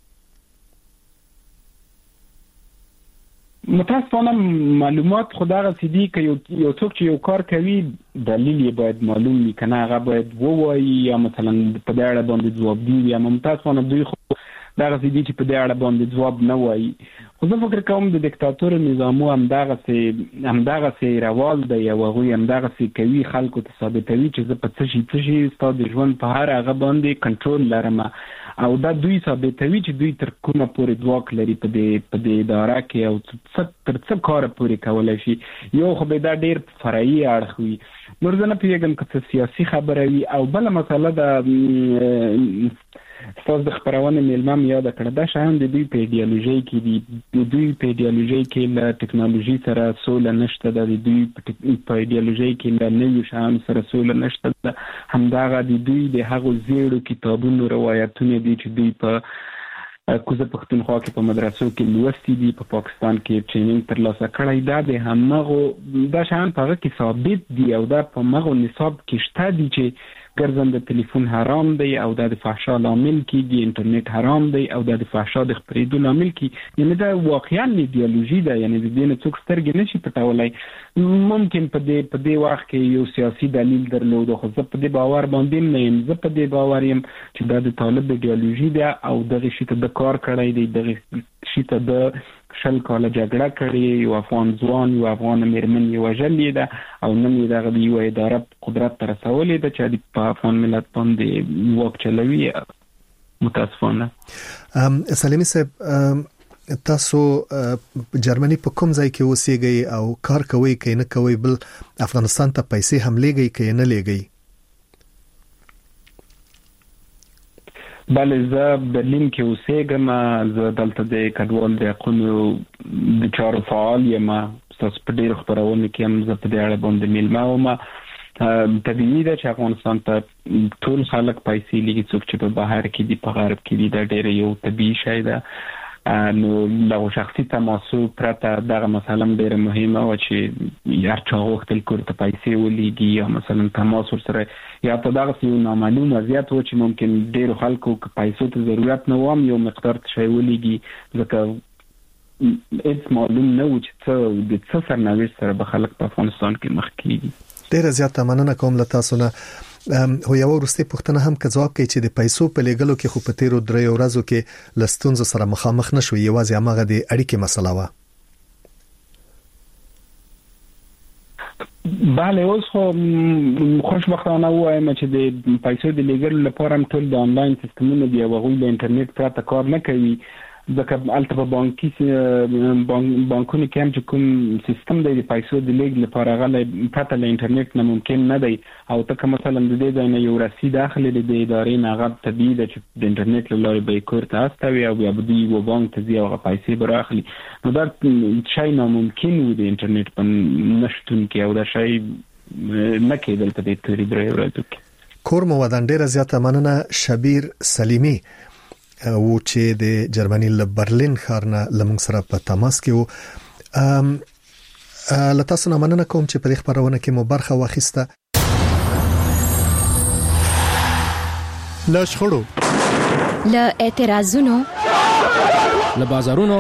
S7: متاسفانه معلومات خو دغسې دي که یو یو څوک چې یو کار کوي دلیل یې باید معلوم وي، که نه هغه باید ووایي یا مثلا په دې اړه باندې ځوابدي وي، اما متاسفانه دوی خو دغسې دي چې په دې اړه باندې ځواب نه وایي. خو زه فکر کوم د دیکتاتور نظامو همدغسې همدغسې روال دی او هغوی همدغسې کوي، خلکو ته ثابتوي چې زه په څه شي څه شي ستا د ژوند په هر هغه باندې کنټرول لرم، او دا دوی ثابتوي چې دوی تر کومه پورې ځواک لري په دې په دې اداره کې او څه تر څه کاره پورې کولی شي. یو خو به دا ډېر فرعي اړخ وي، نور زه نه پوهېږم که څه سیاسي خبره وي. او بله مسله د ستاسو د خپرونې میلمه مې یاده کړه، دا شیان د دوی په ایډیالوژۍ کې دي، د دوی په ایډیالوژۍ کې له ټکنالوژي سره سوله نشته ده، د دوی په ایډیالوژۍ کې له نویو شیانو سره سوله نشته ده، همدغه د دوی د هغو زیړو کتابونو روایتونه دي چې دوی په کوزه پښتونخوا کې په مدرسو کې لوستي دي، په پاکستان کې ټریننګ ترلاسه کړی، دا د همغو دا شیان په هغه کې ثابت دي او دا په همغو نصاب کې شته دي چې ګرځنده تلیفون حرام دی او دا د فحشا لامل کېږي، انټرنیټ حرام دی او دا د فحشا د خپرېدو لامل کېږي. یعنې دا واقعا ایډیالوژي ده، یعنې د دې نه څوک سترګې نشي پټولی. ممکن په دې په دې وخت کې یو سیاسي دلیل درلود، خو زه په دې باور باندې نه یم، زه په دې باور یم چې دا د طالب ایډیالوژي ده او دغه شي ته د کار کړی دی، دغه شي ته د شل کاله جګړه کړې، یو افغان ځوان یو افغان مېرمن یې وژلې ده او نن یې دغه د یوه اداره قدرت ته رسولې ده چې په افغان ملت باندې واک چلوي. متاسفانه
S6: سلیمي صاحب تاسو جرمني په کوم ځای کې اوسېږئ او کار کوئ کې نه کوئ بل افغانستان ته پیسې هم لېږئ کې نه لېږئ؟
S7: بله زه برلین کې اوسېږم. زه دلته د کډوال د حقوقو د چارو فعال یم. تاسو په ډېر خبرونه کې هم زه په دې اړه باندې میلمه وم. طبیعي ده چې افغانستان ته ټول خلک پیسې لګي، څوک چې په بهر کې دي په غرب کې دي، دا ډېر یو طبیعي شی ده. نو له شخصي تماسو پرته دغه مسله ډېره مهمه و چې هر چا غوښتل کور ته پیسې ولېږي یا مثلا تماس ورسره یا په دغه یو نامعلوم وضعیت و چې ممکن ډېرو خلکو که پیسو ته ضرورت نه وام یو مقدار شی ولېږي، ځکه هیڅ معلوم نه و چې څه د څه سرنوشت سره به خلک په افغانستان کې مخ کېږي.
S6: ډېره زیاته مننه کوم له تاسو نه. هو یو وروستي پوښتنه هم که ځواب کوي چې د پیسو په لګلو کې خو په تیرو درې ورځو کې لستونزو سره مخامخ نشو، یوازې هغه د اړیکې مسله و.
S7: بله اوس خو خوشبختانه وایم چې د پیسو د لګلو لپاره هم ټول د انلاین سیستمونه دی او هغوی له انټرنیټ پرته کار نه کوي، ځکه البته په بانکي بانکونو کې هم چې کوم سیستم دی د پیسو د لیږد لپاره هغه پرته له انټرنیټ نه ممکن نه دی. او ته که مثلا د دې ځای نه یو رسید اخلي د ادارې نه، هغه طبیعي ده چې د انټرنیټ له لارې به یې کور ته استوي او بیا به دوی یوه بانک ته ځي او هغه پیسې به رااخلي. نو دا شی ناممکن و د انټرنیټ په نشتون کې او دا شی نه کېدل په دې تېرې درې ورځو کې.
S6: کور مو ودان. ډېره زیاته مننه شبیر سلیمي و چې د جرمني له برلین ښار نه لمونږ سره په تماس کې و. له تاسو نه مننه کوم چې په دې خبرونه کې مو برخه واخیسته.
S1: له شخړو،
S8: له اعتراضونو،
S9: له بازارونو،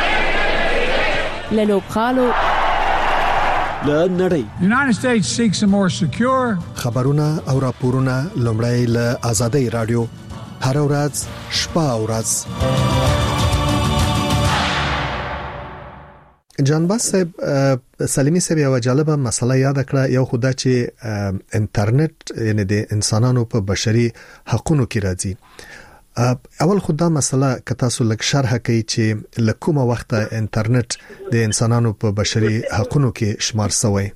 S8: له لوبخالو،
S9: له نړۍ.
S10: United States seeks a more secure.
S6: خبرونه او راپورونه لومړی له آزادۍ رادیو هر ورځ شپه او ورځ. جانباز صاحب سلیمی صاحب یو جالبه مسله یاد کړه، یو خدا چې انټرنیټ یعنی د انسانانو په بشري حقوقو کې راځي. اول خدا مسله که تاسو لږ شرح کړئ چې له کومه وخته انټرنیټ د انسانانو په بشري حقوقو کې شمار شوی؟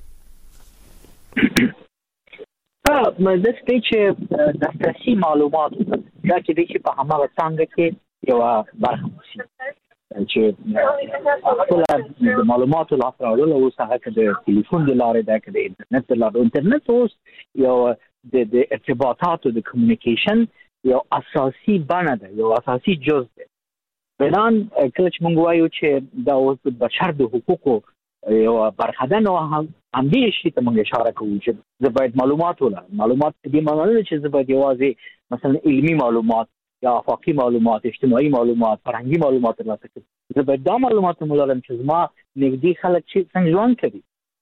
S2: د دې چې دسترسي معلومات دا کې د چې په هغه څنګه کې یو برخه وسی چې خپل د معلوماتو لاسته راوړل او هغه د ټلیفون د لارې دا کې د انټرنیټ د لارې انټرنیټ اوس یو د د ارتباطاتو د کمیونیکیشن یو اساسي بڼه ده، یو اساسي جز ده. بلان کله چې موږ وایو چې دا اوس د بشر د حقوقو یو برخه ده، نو هم همدې شي ته موږ اشاره کوو چې زه باید معلومات ولرم. معلومات دې معنی نه چې زه باید یوازې مثلا علمي معلومات یا افاقي معلومات، اجتماعي معلومات، فرهنګي معلومات ترلاسه کړم. زه باید دا معلومات ولرم چې زما نږدې خلک چې څنګه ژوند کوي،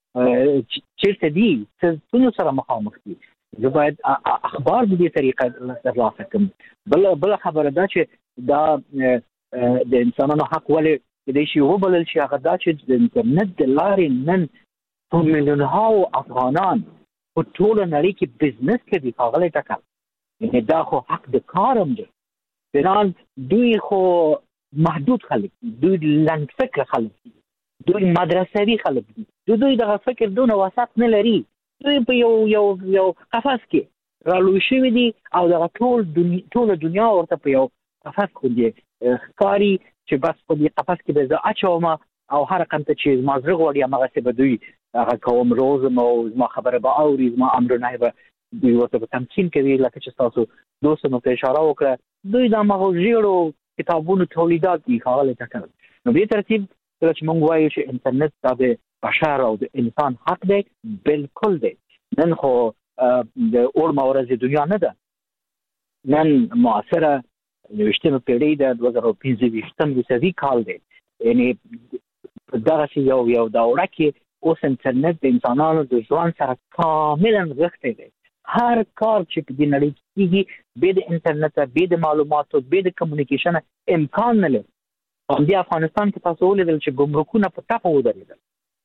S2: چیرته دي، څه ستونزو سره مخامخ دي. زه باید اخبار د دې طریقه ترلاسه کړم. بل بل خبره ده چې دا د انسانانو حق ولې د شي وبلل شي هغه دا چې د انټرنیټ د لارې نن په میلیونونو افغانان په ټول نړۍ کې بزنس کوي. هغه ټکا یعنی دا خو حق د کارم دی. بلان دوی خو محدود خلک، دوی لنډ فکر خلک دي، دوی مدرسوي خلک دي، دوی دغه فکر دونه وسط نه لري. دوی په یو یو یو قفس کې رالوي شوي دي او دغه ټول دنیا ټول دنیا ورته په یو قفس کې ښکاري چې بس په دې قفس کې به زه اچوم او هر رقم ته چې زما زړه غواړي هماغسې به دوی هغه کوم روزم او زما خبره به اوري، زما امر نهی به دوی ورته په تمکین کوي. لکه چې تاسو دوست مو ته اشاره وکړه، دوی د هغو ژیړو کتابونو تولیدات دي ښاغلی ټکر. نو دې ترتیب کله چې موږ وایو چې انټرنیټ دا د بشر او د انسان حق دی، بالکل دی. نن خو د اوړمه ورځې دنیا نه ده، نن معاصره نوښتمه پیړۍ د دوه زره پنځه ویشتم عیسوي کال دی. یعنی دغسې یو یو دوره کې اوس انټرنیټ د انسانانو د ژوند سره کاملا نغښتی دی. هر کار چې په دې نړۍ کې کېږي بې د انټرنیټه، بې د معلوماتو، بې د کمیونیکیشنه امکان نه لري. همدې افغانستان کې تاسو ولیدل چې ګمرکونه په ټپه ودرېدل،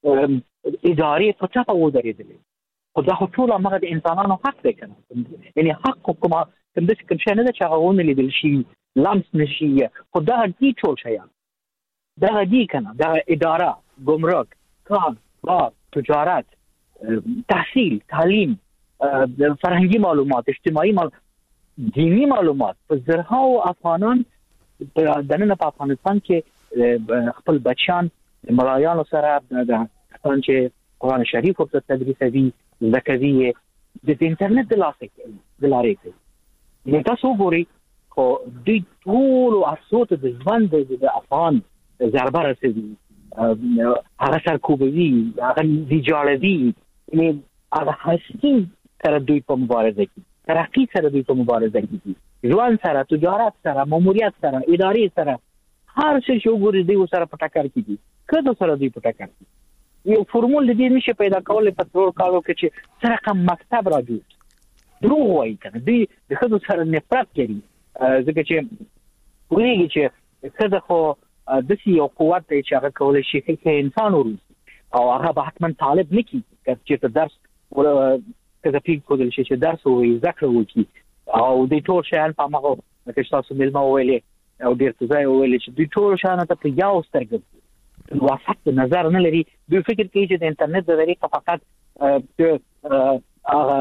S2: ادارې په ټپه ودرېدلې. خو دا خو ټول همغه د انسانانو حق دی که نه؟ یعنې حق کومه کوم داسې کوم شی نه ده چې هغه ونه لیدل شي، لمس نه شي، خو دغه دي ټول شیان. دا دی کنه دا اداره ګمرک کار با تجارت تحصیل تعلیم فرهنگی معلومات اجتماعي معلومات دینی معلومات په زرهاو افغانان د نن په افغانستان کې خپل بچیان ملایانو سره د افغان چې قرآن شریف او تدریسوي زکوي د انټرنیټ د لاسه د لارې کې نو تاسو وګورئ خو دوی ټول اسوت د ژوند د افغان ضربه رسوي هغه سرکوبوي هغه ویجاړوي یعنی هغه هستی سره دوی په مبارزه کې ترقی سره دوی په مبارزه کې ژوند سره تجارت سره ماموریت سره ادارې سره هر څه چې وګورئ دوی سره په ټکر کې دي کله سره دوی په ټکر کې یو فرمول دې نشي پیدا کولای په ټول کارو کې چې سره کوم مکتب راځي دروغ وایي کنه دوی د خدو سره نفرت کوي ځکه چې وایي چې څه خو د سی یو قوت چې هغه کولای شي چې انسان وروسي او هغه به حتما طالب نکي چې ته درس کله پیګ کول شي چې درس او ذکر وکي او د ټول شان په مغو چې تاسو ملما ویلې او ډیر څه ویلې چې د ټول شان ته په یو سترګ واسط نظر نه لري دوی فکر کوي چې د انټرنیټ د ذریعہ فقط هغه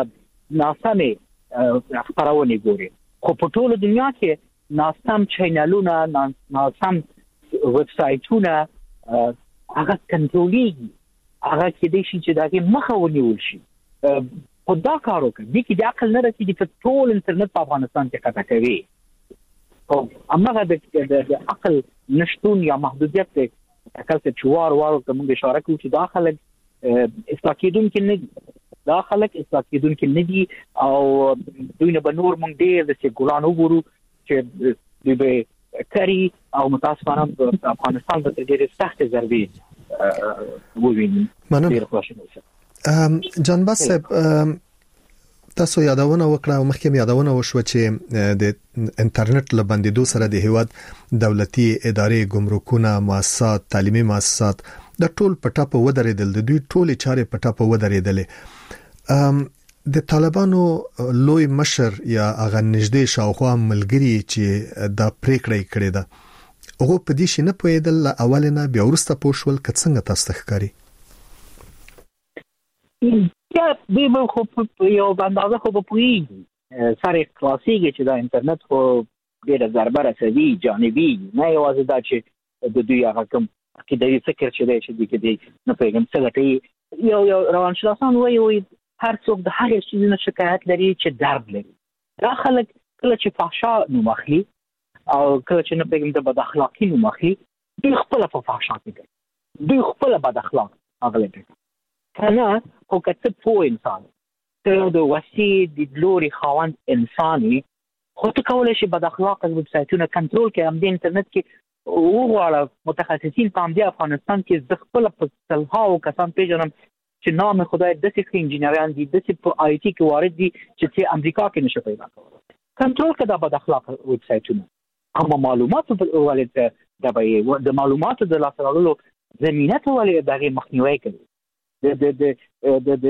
S2: ناسمه خبرونه ګوري خو په ټول دنیا کې ناسم چینلونه ناسم ویب سایټونه هغه کنټرولېږي هغه کې د شي چې دغه مخه ونیول شي خدا کارو کوي د کې د عقل نه رسېږي چې ټول انټرنیټ په افغانستان کې قطع کوي او امغه د عقل نشټون یا محدودیت د عقل څخه چوار وارو کوم اشاره کوي چې داخله استاکیدون کې نه داخله استاکیدون کې نه دي او دوی نه بنور مونږ ډېر د ګلان وګورو چې دوی به کری او متاسفانه په افغانستان د ډېر سخت ضربې وویني ډېر خوشاله
S6: ام جان باسب تاسو یادونه وکړه او مخکې یادونه وشو چې د انټرنیټ لبندېدو سره د هیواد دولتي ادارې ګمرکونه مؤسسات تعلیمي مؤسسات د ټول پټه په ودرېدل د دوی ټولې چارې پټه په ودرېدل ام د طالبانو لوی مشر یا هغه نږدې شاوخوا ملګری چې د پریکړې کړې ده هغه په دې شي نه پوهېدل اولنه بیا ورسته پوښول کڅنګ تاسو ښکاری
S2: یا به مو خو یو باندې خو په پوي سره کلاسیکي چې دا انټرنیټ خو ډېر ضربه رسوي جانبي نه یوازې دا چې د دوی هغه کوم کې د فکر چې دی چې د دې نه پیغام څه غټي یو یو روانشناسان وایي وایي هر څوک د هغه شي نه شکایت لري چې درد لري دا خلک کله چې فحشا نو مخلي او کله چې نه پیغام د بد اخلاقی نو مخلي دوی خپل په فحشا کې دوی خپل بد اخلاق هغه لري کنه خو کته په انسان ته د وسی د لوري خوان انساني خو ته کولای شي بد اخلاق ویب سایټونه کنټرول کړي هم د انټرنیټ کې وګوره متخصصین په امدی افغانستان کې د خپل په تلهاو کسان پیژنم چې نام خدای د سیستم انجینران دي د په آی ټي کې وارد دي چې په امریکا کې نشي پیدا کولای کنټرول کړي د بد اخلاق ویب سایټونه اما معلومات ولې د د معلوماتو د لاسرالو زمينه ته ولې دغه مخنیوي کوي د د د د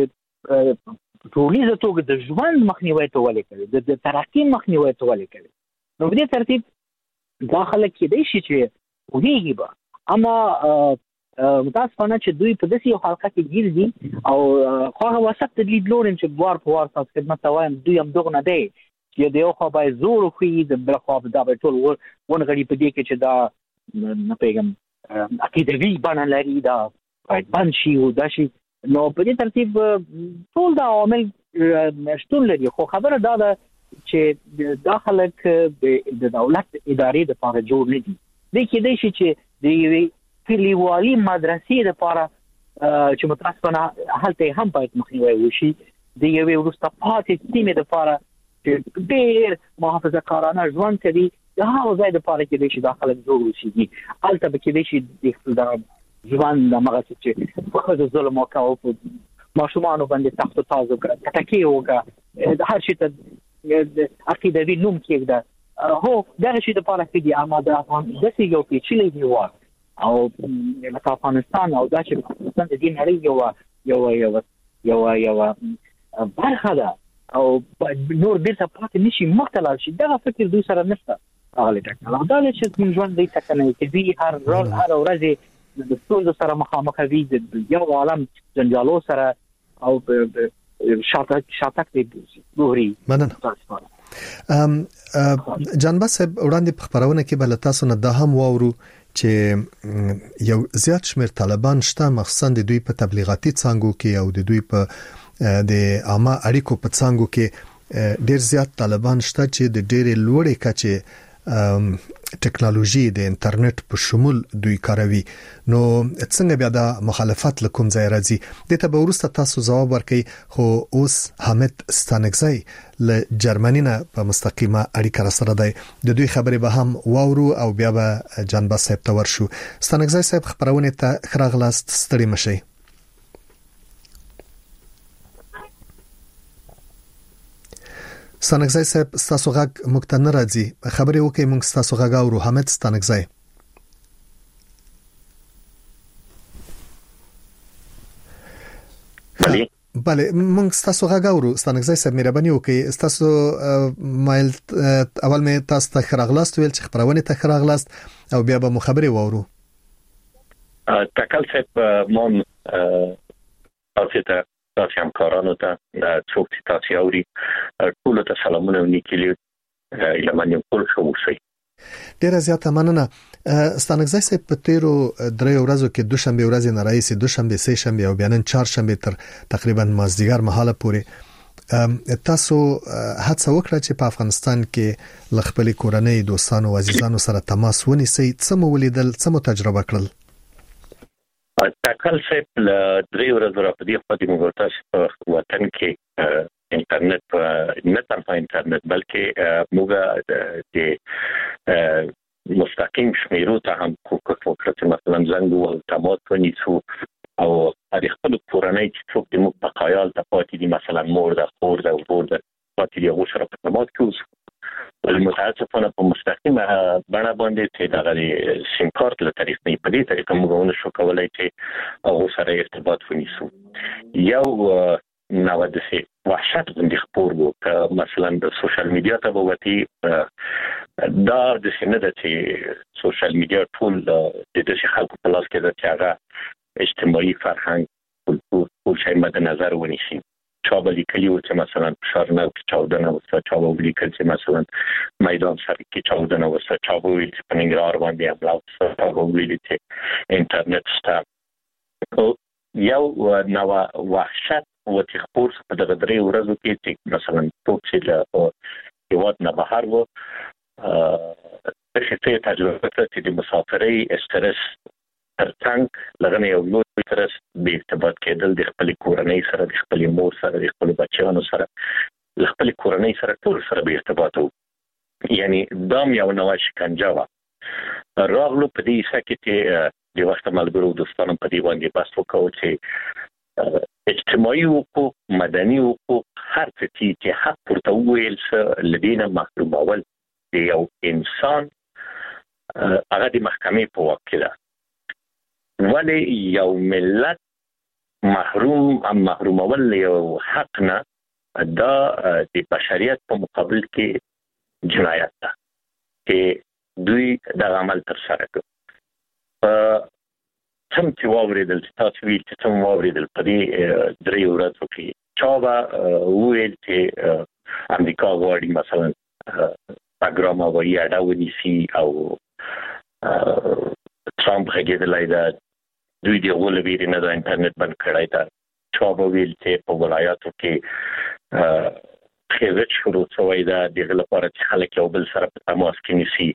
S2: ټولنیز توګه د ژوند مخنیوي ته ولې کوي د ترقی مخنیوي ته ولې کوي نو په دې ترتیب داخله کې دی چې ودیږي به اما متاسفانه چې دوی په داسې یو حلقه کې ګیر دي او خو وسط د لید لورن چې بوار په وار تاسو خدمت وایم دوی هم دغه نه دی چې د یو خو به زور خو د بل خو د ټول ونغړي په دې کې چې دا نه پیغام عقیدوي باندې لري دا باید بند شي او دا شي نو په دې ترتیب ټول دا عوامل شتون لري خو خبره دا ده چې داخله د دولت ادارې د لپاره جوړ نه دي د کې د شي چې د کلیوالي مدرسې لپاره چې متاسفانه هلته هم باید مخنیوي وشي د یوې ورسته پاتې سیمې لپاره چې ډېر محافظه کارانه ژوند کوي دا هغه ځای لپاره کې د شي داخله جوړ وشي البته به کې د شي د ژوند د مغه چې په خځو ظلم وکاو په ماشومان باندې تخت تاسو کړه تکي وکړه هر شي ته عقیدوي نوم کېږي هو دا شي د پاره کې دي اما د افغان د سی یو پیچلې دی و او د افغانستان او د افغانستان د دین هرې یو یو یو یو یو برخه ده او نور بیرته پاتې نشي مختلف شي دا فکر دوی سره نشته هغه ټکنالوژي دا چې ژوند دې ټکنالوژي کې هر ورځ هر ورځ د ستونزو سره مخامخ وي د یو عالم جنجالو سره او شاتک شاتک دی ګوري
S6: مننه. ام جان باسب وړاندې په خبرونه کې بل تاسو نه د هم واورو چې یو زیات شمیر طالبان شته مخصوصا د دوی په تبلیغاتي څانګو کې او د دوی په د عامه اړیکو په څانګو کې ډیر زیات طالبان شته چې د ډېرې لوړې کچې ټکنالوژي د انټرنیټ په شمول دوی کاروي. نو څنګه بیا د مخالفت لکوم ځای راځي د ته به ورسته تاسو جواب ورکړي. خو اوس حامد ستانکزی له جرمني نه په مستقیمه اړیکه را سره دی د دوی خبرې به هم واورو او بیا به جان باز صاحب ته ورشو. ستانکزی صاحب خبرونه ته خراغلاست ستړي مشي. ستانکزی صاحب تاسو غږ مکتن راځي خبرې وکي موږ تاسو غږ اورو. حامد ستانکزی بله بله موږ تاسو غږ اورو. ستانکزی صاحب مهرباني وکي تاسو مایل اول مې تاسو ته خراغلاست ویل چې خبرونه ته خراغلاست او بیا به مو خبرې واورو.
S8: تکل صاحب مون تاسو ته تاسو هم کارانو ته څوک چې تاسو اوري ټول ته سلامونه ونیکلی لمنې ټول شو شي.
S6: ډیره زیاته مننه. ستانکزی صاحب په تیرو درې ورځو کې دوشنبه ورځ نه راځي دوشنبه سه شنبه او بیا نن چهارشنبه تر تقریبا مازدیګر مهاله پورې تاسو هڅه وکړه چې په افغانستان کې لخپل کورنۍ دوستانو او عزیزانو سره تماس ونیسئ. څه مو ولیدل څه مو تجربه کړل؟
S8: تکل صاحب له درې ورځو را په دې خوا د موږ په وطن کې انټرنیټ نه تنها انټرنیټ بلکې موږ د مستقیم شمیرو ته هم کوکټ وکړه چې مثلا زنګ او تماس ونیسو او د خپل کورنۍ چې څوک د موږ په خیال ته پاتې دي مثلا مور ده خور ده او ورور ده پاتې دي هغه سره په تماس کې متاسفانه په مستقیمه بڼه باندې چې دغه سیم کارت له طریق نه په دې طریقه موږ ونه شو کولای چې هغه سره ارتباط ونیسو. یو نو د سي وحشت باندې خبر وو ک مثلا د سوشل میډیا ته وتی دا د سینه د چې سوشل میډیا ټول د دې خلکو په لاس کې د هغه اجتماعي فرهنګ کلتور ټول شی مد نظر ونیسي. چا به لیکلی و چې مثلا شارنه کې چاودنه وسه چا به لیکل چې مثلا میدان سر کې چاودنه وسه چا به ویل چې پنځګرار باندې حمله وسه چا به ویل چې انټرنیټ ستا یو نو وحشت و چې خپور په دغه درې ورځو کې چې مثلا ټوک چې له هیواد نه بهر و چې تجربه کړې د مسافرۍ استرس ترڅنګ لغنه یو لوی استرس به ارتباط کېدل د خپل کورنۍ سره د خپل مور سره د خپل بچیانو سره د خپل کورنۍ سره ټول سره به ارتباط وو. یعنی دام یو نوې شکنجه و راغلو په دې سکه چې د وخت ملګرو دوستانو په دې باندې بحث وکاو چې اجتماعي حقوق مدني حقوق هر څه چې حق ورته ویل څه لدینه محرومول دی یو انسان هغه د محکمې په واک کې ده. ولی یو ملت محروم ام محرومول یو حق نه دا د بشریت په مقابل کې جنایت ده چې دوی د عمل تر سره کوي. څم چې واوریدل تاسو ویل چې څم واوریدل په دې درې ورځو کې چا به ویل چې امریکا غواړي مثلا پروګرام وایي اډاونی سي او ټرامپ هغه دا دوی دی غول ویری نه د انټرنیټ بند کړای دا چا به ویل چې په ولایاتو کې خېزت شروع شوی دا د لپاره چې خلک یو بل سره په تماس کې نشي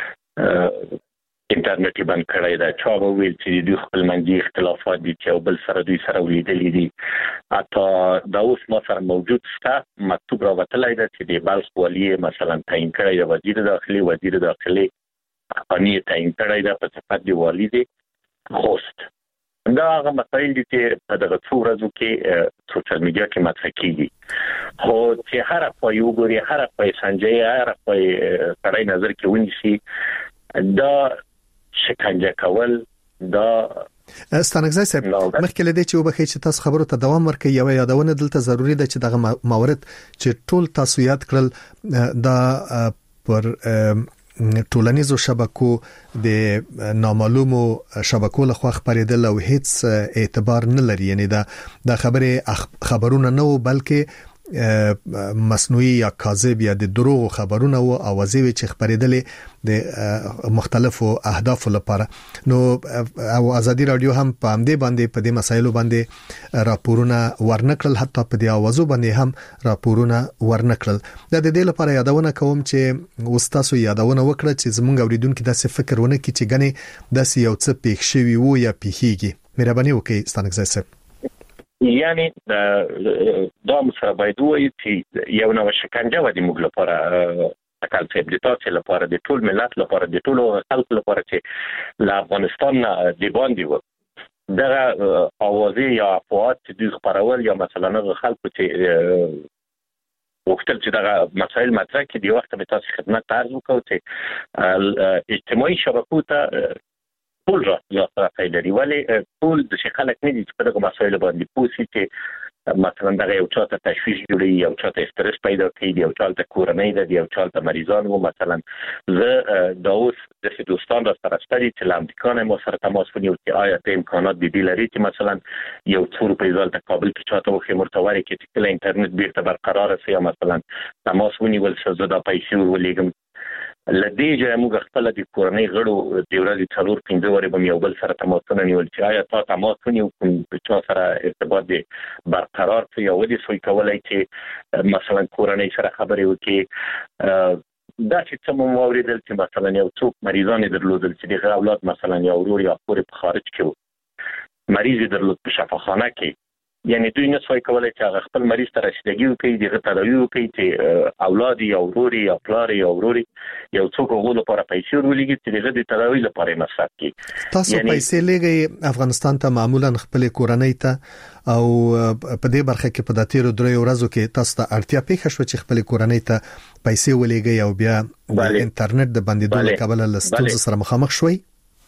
S8: انټرنیټ بند کړای دا چا به ویل چې دوی خپل منځي اختلافات دي چې یو بل سره دوی سره ولیدلې دي. اته دا اوس ما سره موجود شته مکتوب راوتلای دا چې د بلخ والی مثلا تعیین کړی د وزیر داخلي وزیر داخلي قانوني تعیین کړی دا په صفت دی والی دی خوست. دا هغه مسایل دي چې په دغه څو ورځو کې سوشل میډیا کې مطرح کیږي خو چې هر په یو ګوري هر په سنجي هر په کړای نظر کې ونیسي دا شکنجه کول دا
S6: ستانکزی صاحب مخکې لدی چې وبخې چې تاسو خبرو ته دوام ورکړئ یو یادونه دلته ضروری ده چې دغه مورد چې ټول تاسو یاد کړل دا پر ټولنیزو شبکو د نامعلومو شبکو لخوا خبرېدل او هیڅ اعتبار نه لري، یعنی دا د خبره خبرونه نه بلکې مصنوعي یا کاذب یا د دروغ خبرونه او اوازې چې خبرېدلې د مختلفو اهدافو لپاره. نو او ازادي رادیو هم په همدې باندې په دې مسایلو باندې راپورونه ورنکړل، حتی په دې اوازو باندې هم راپورونه ورنکړل. دا د دې لپاره یادونه کوم چې وستاسو یادونه وکړه چې زمونږ اوریدونکو داسې فکر ونه کړي چې ګنې داسې یو څه پیښ شوی وو یا پیښیږي. مهرباني وکړئ ستانکزی صاحب.
S8: یعنی دا مسره باید وایي چې یو نوع شکنجه و د موږ لپاره تکل صاحب د تاسو لپاره د ټول ملت لپاره د ټول خلکو لپاره چې له افغانستان د باندې و دغه اوازې یا افواهات چې دوی خپرول یا مثلا هغه خلکو چې وختل چې دغه مسایل مطرح کړي د وخت به تاسو خدمت ته عرض وکړو چې اجتماعي شبکو ته ټول را یا فایلري ولی ټول د خلک نه دي چې په دغه مسایلو باندې پوښي چې مثلا دغه یو چاته تشویش جوړي، یو چاته استرس پیدا کوي، یو چاته کورنۍ ده، یو چاته مریضان وو. مثلا زه دا اوس د دوستان را سره ستړي چې لامریکا نه مو سره تماس ونیول چې آیا ته امکانات د دې لري چې مثلا یو څو روپۍ ځل ته کابل کې چاته وخې مرتوري کې چې کله انټرنیټ بیرته برقرار شي یا مثلا تماس ونیول څه زه دا پیسې ولېږم. لدې چې موږ خپل د کورنۍ غړو د ورځې څلور پنځه ورې به یو بل سره تماسونه نیول چې آیا تا تماس ونیو کوم چا سره ارتباط دی برقرار څه یو دي سوی کولای چې مثلا کورنۍ سره خبرې وکړي. دا چې څه مو اوریدل چې مثلا یو څوک مریضان درلودل چې دغه اولاد مثلا یو ورور یا خور په خارج کې مریض درلود په شفاخانه کې، یعنی دوی نه سوی کولای چې هغه خپل مریض ته رسیدګي وکړي، دغه تداوی وکړي چې اولاد یا ورور یا پلار یا ورور یو څوک غوړو لپاره پیسې ورولېږي چې دغه د تداوی لپاره مصرف کړي.
S6: تاسو پیسې لګي افغانستان ته معمولا خپل کورنۍ ته او په دې برخه کې په داتیرو درې ورځو کې تاسو ته اړتیا پیښ شو چې خپل کورنۍ ته پیسې ولېږي او بیا د انټرنیټ د باندې دوه کابل له ستونزو سره مخامخ شوي؟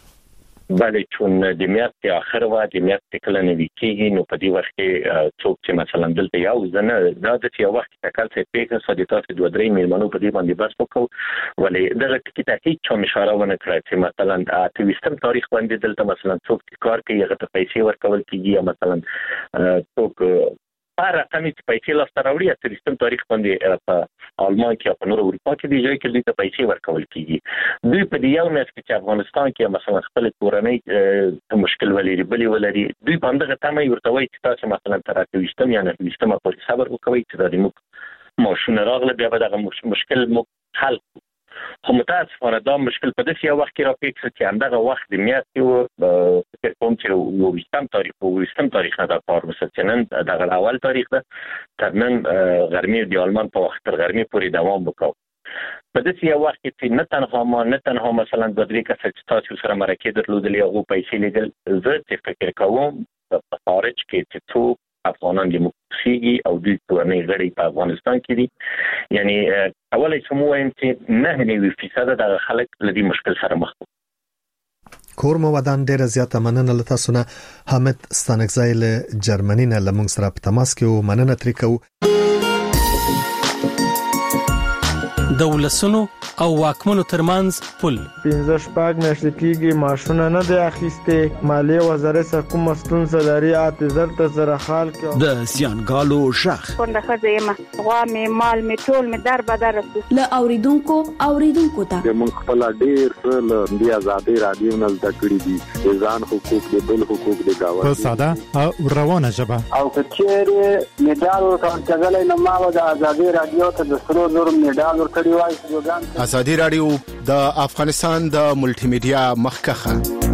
S8: بله، چون د میاشتې اخر و د میاشتې کله نوي کېږي نو په دې وخت کې څوک چې مثلا دلته یو ځنه دا د یو وخت تکل څه پیښه سو د تاسو دوه درې میلمنو په دې باندې بس وکړو، ولی دغه ټکی ته هیڅ چا اشاره ونه کړه چې مثلا اته ویشتم تاریخ باندې دلته مثلا څوک کار کوي هغه ته پیسې ورکول کیږي یا مثلا څوک هر رقمي پیسې لاسته راوړي اته ویشتم تاریخ باندې په آلمان کې او په نور اروپا کې دی ځای کې دوی ته پیسې ورکول کیږي. دوی په دې یو میاشت کې چې افغانستان کې مثلا خپل کورنۍ ته مشکل ولري بلې ولري دوی باندې غتامه ورته وایي چې تاسو مثلا تر اته ویشتم یا نه ویشتم پورې صبر وکوي چې د موږ ماشونه راغله بیا به دغه مشکل مو حل. خو متاسفانه دا مشکل په داسې یو وخت کې راپېښ شو چې همدغه وخت د میاشتې و فکر کوم چې اووه ویشتم تاریخ اووه ویشتم تاریخ نه دا کار وشو چې نن دغه اول تاریخ ده تر نن غرمې د آلمان په وخت تر غرمې پورې دوام وکړ. په داسې یو وخت کې نه تنها ما نه تنها مثلا دوه درې کسه چې تاسو سره مرکې درلودلې هغو پیسې لیدل، زه چې فکر کوم په خارج کې چې څوک افغانان دیموکراسي او دوی کورنۍ غړي په افغانستان کې دي، یعنی اولای سمو وایم چې نه نوي فیصد د خلک لدی مشکل سره مخ دي.
S6: کور مو ودان ډیره زیاته مننه له تاسو نه. حامد ستانکزی له جرمني نه لمونږ سره په تماس کې و، مننه ترې کوو.
S9: د ولسونو او واکمنو ترمنځ پل
S11: پنځه شپږ میاشتې کېږي ماشونه نه دی اخیستې، مالیې وزارت څخه کومه ستونزه لري اته زر ته زره خال کې
S3: د زیانګالو شخ
S12: څنګه ښځه یم غوا مې مال مې ټول مې در بدر رسو
S13: له اوریدونکو اوریدونکو ته
S14: موږ خپل ډیر څه له بیا آزادي رادیو نه زده کړی دي، ځان حقوق دي بل حقوق دي گاوه
S1: په ساده او روانه ژبه
S15: او کچېره میډال ورکول کېدل نو ما د آزادي رادیو ته د سرو زر میډال ورکړی وای.
S16: آزادي رادیو د افغانستان د ملټي میډیا مخکخه.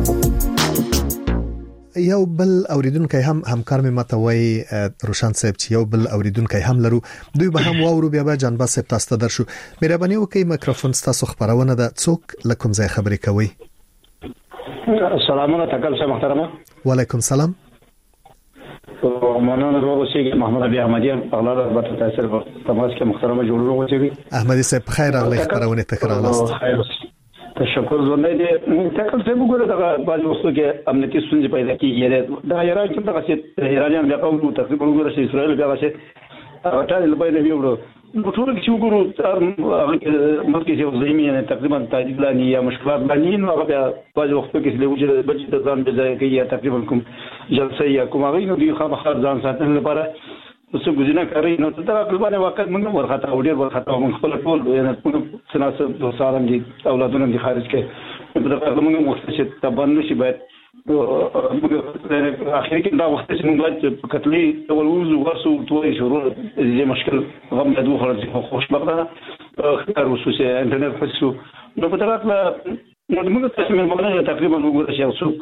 S6: یو بل اوریدونکو هم همکار مې متوي روشن صاحب چې یو بل اوریدونکو هم لرو، دوی به هم واورو بیا به جنبه صاحب تاسو ته درشو. مهرباني وکړئ میکروفون تاسو خبرونه ده څوک لکم ځای خبرې کوي.
S17: السلام علیکم تکل صاحب محترمه.
S6: وعلیکم السلام.
S17: مولانا روغوسي محمد ابي احمدي اغلال ربط تاثير تماس کې محترمه جوړ روغوسي
S6: احمدي صاحب خیر اغلی خبرونه تکرار لاست.
S17: تشکر زونه دي تکل څه وګوره دا باندې وسو کې امنیتي ستونزې پیدا کیږي دا ایران کې دا څه ایرانیان بیا قوم تقریبا وګوره چې اسرائیل بیا څه اټال په دې ویوړو نو ټول چې وګورو مخکې چې زمينه تقریبا تعدیل لانی یا مشکلات لانی نو هغه په وخت کې چې وجود بچی ته ځان بځای کوي یا تقریبا کوم جلسه یا کوم هغه نو دی خامخا ځان ساتل لپاره څه ګزینه کوي نو دا خپل واقع موږ ورخته او ډیر ورخته موږ خپل ټول نه سناسب دوسارم دي اولادونه دي خارج کې په دغه موږ مختصر تبن شي باید اخر کې دا وخت چې موږ کتلې اول وزو ورسو توي شروع دې مشکل غم د دوه خرج خوشبختانه خبر وسوسه انټرنیټ فسو نو په دغه نو موږ تاسو مې مونږ تقریبا وګورئ چې څوک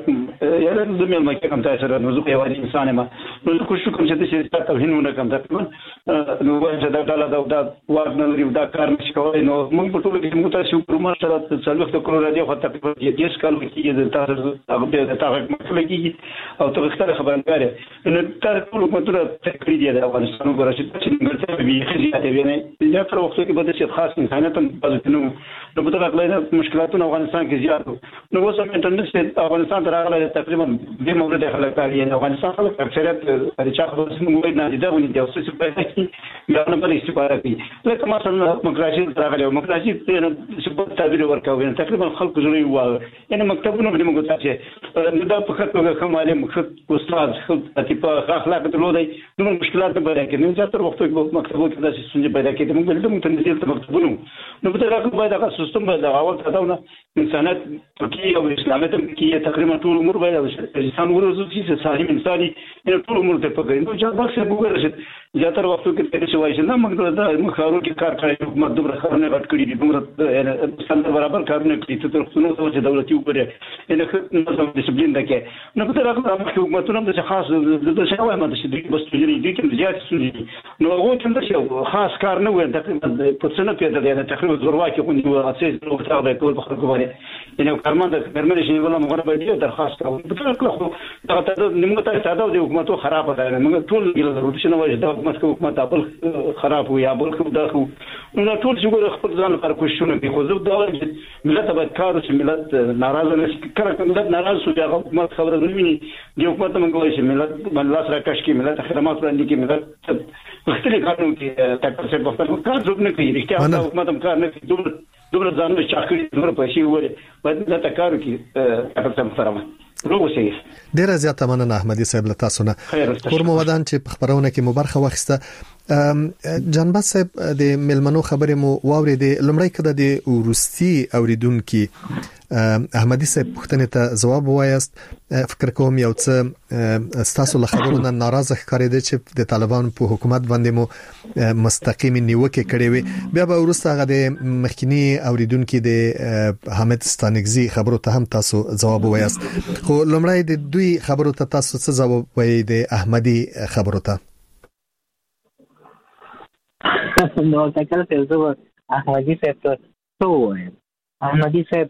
S17: یاره د مې مکه کوم تاسو سره نو زه یو انسان ما نو کوم څه کوم چې تاسو ته هینونه کوم تقریبا نو وایي دا ډاله دا دا ورنه لري دا کار نشي کولای نو موږ په ټول کې موږ تاسو کومه سره څلور وخت کولو راځي خو تقریبا یې کال کې د تاسو هغه د تاسو مسله کې او تاسو ښه خبرګار نو تاسو ټول کومه تکلیف دی دا افغانستان وګورئ چې څنګه به خزيات ویني یا تر وخت کې به د خاص انسانیت په نو نو په دغه کله مشکلاتونه افغانستان کې زیات نو اوس هم انټرنیټ سے افغانستان راغله تقریبا د مورد خلک کاری نه افغانستان خلک اکثریت د چا خبرې موږ نه دي دا ونی د اوسې په کې یا نه په استفاده کوي لکه مثلا مکراشي راغله مکراشي په څه تعبیر ورکوي تقریبا خلک زوري و یعنی مکتبونه به موږ تاسو دا په خاطر کوم عالم خد استاد خد په اخلاق ته لودي نو مشکلات به راکې نه تر وخت کې مکتبونه کې داسې څنګه پیدا کېږي موږ د متنزل ته مکتبونه نو په دغه کې باید هغه سیستم باید اول تداونه انسانات کې او اسلامي ته کې تقریبا ټول عمر باید انسان ورزو چې سالم انساني ټول عمر ته پکې نو چې دا څه وګورئ چې زیاتره وختو کې چې وایي چې نه موږ د مخارو کې کار کوي حکومت دومره خبرونه غټ کړي دي دومره څنګه برابر کارونه کوي چې تر څو چې دولتي وګړي ان نظم ډیسپلین دکې نو په دغه حکومتونو د خاص د شاوې ماده چې دوی بس تجربه دي چې زیات سولي نو هغه څنګه چې خاص کار نه وي تقریبا په څنګه پیدا دي تقریبا ضرورت کې کوم اساس نو تابع کول په خلکو باندې ان کارمند کارمند شي ولا موږ به دي درخواست کوو په ټول خو دا ته موږ ته تعداد د حکومتو خراب ده موږ ټول ضرورت شنو وایي دا حکومت حکومت خپل خراب وي یا بل خو دا خو نو ټول څنګه خپل ځان لپاره کوښښونه کوي خو زه دا وایم چې ملت به کار چې ملت ناراضه نشي کړه ملت ناراض شو دا حکومت خبره نه ویني د حکومت موږ وایي چې ملت باندې لاس راکښ کې ملت خدمات وړاندې کې ملت مختلف قانون کې تاسو په خپل کار څوک نه کوي رښتیا حکومت هم کار نه کوي دومره دومره ځانونه چاکري دومره پیسې وره باید دا کار کوي تاسو سره
S6: ډیر زیاته مننه احمدي صاحب له تاسو نه کورم ودان چې په خبرونه کې مبارخه واخسته جنبات صاحب د ملمنو خبرې مو واورې د لمړی کده د ورستي اوریدونکو احمدي صاحب پوښتنه ته جواب وایست فکر کوم یو څه تاسو له خبرونو ناراضه ښکارېده چې د طالبان په حکومت باندې مو مستقیم نیوکه کړې وي بیا به ورسته هغه د مخکینی اوریدونکو د حامد ستانګزي خبرو ته هم تاسو جواب وایست خو لمړی د دوی خبرو ته تاسو څه جواب وایي د احمدي خبرو ته
S2: نو تکل ته زه احمدي صاحب ته څه وایم احمدي صاحب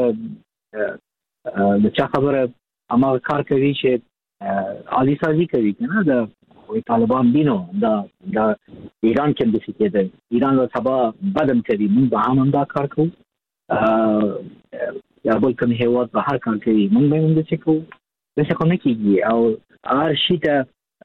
S2: د چا خبره اما کار کوي چې عالی سازي کوي کنه د طالبان دینو د د ایران کې د څه کېده ایران له سبا بدم کوي موږ به هم دا کار کوو یا بل کوم هیواد به هر کار کوي موږ به موږ څه کوو څه کوم کېږي او هر شي ته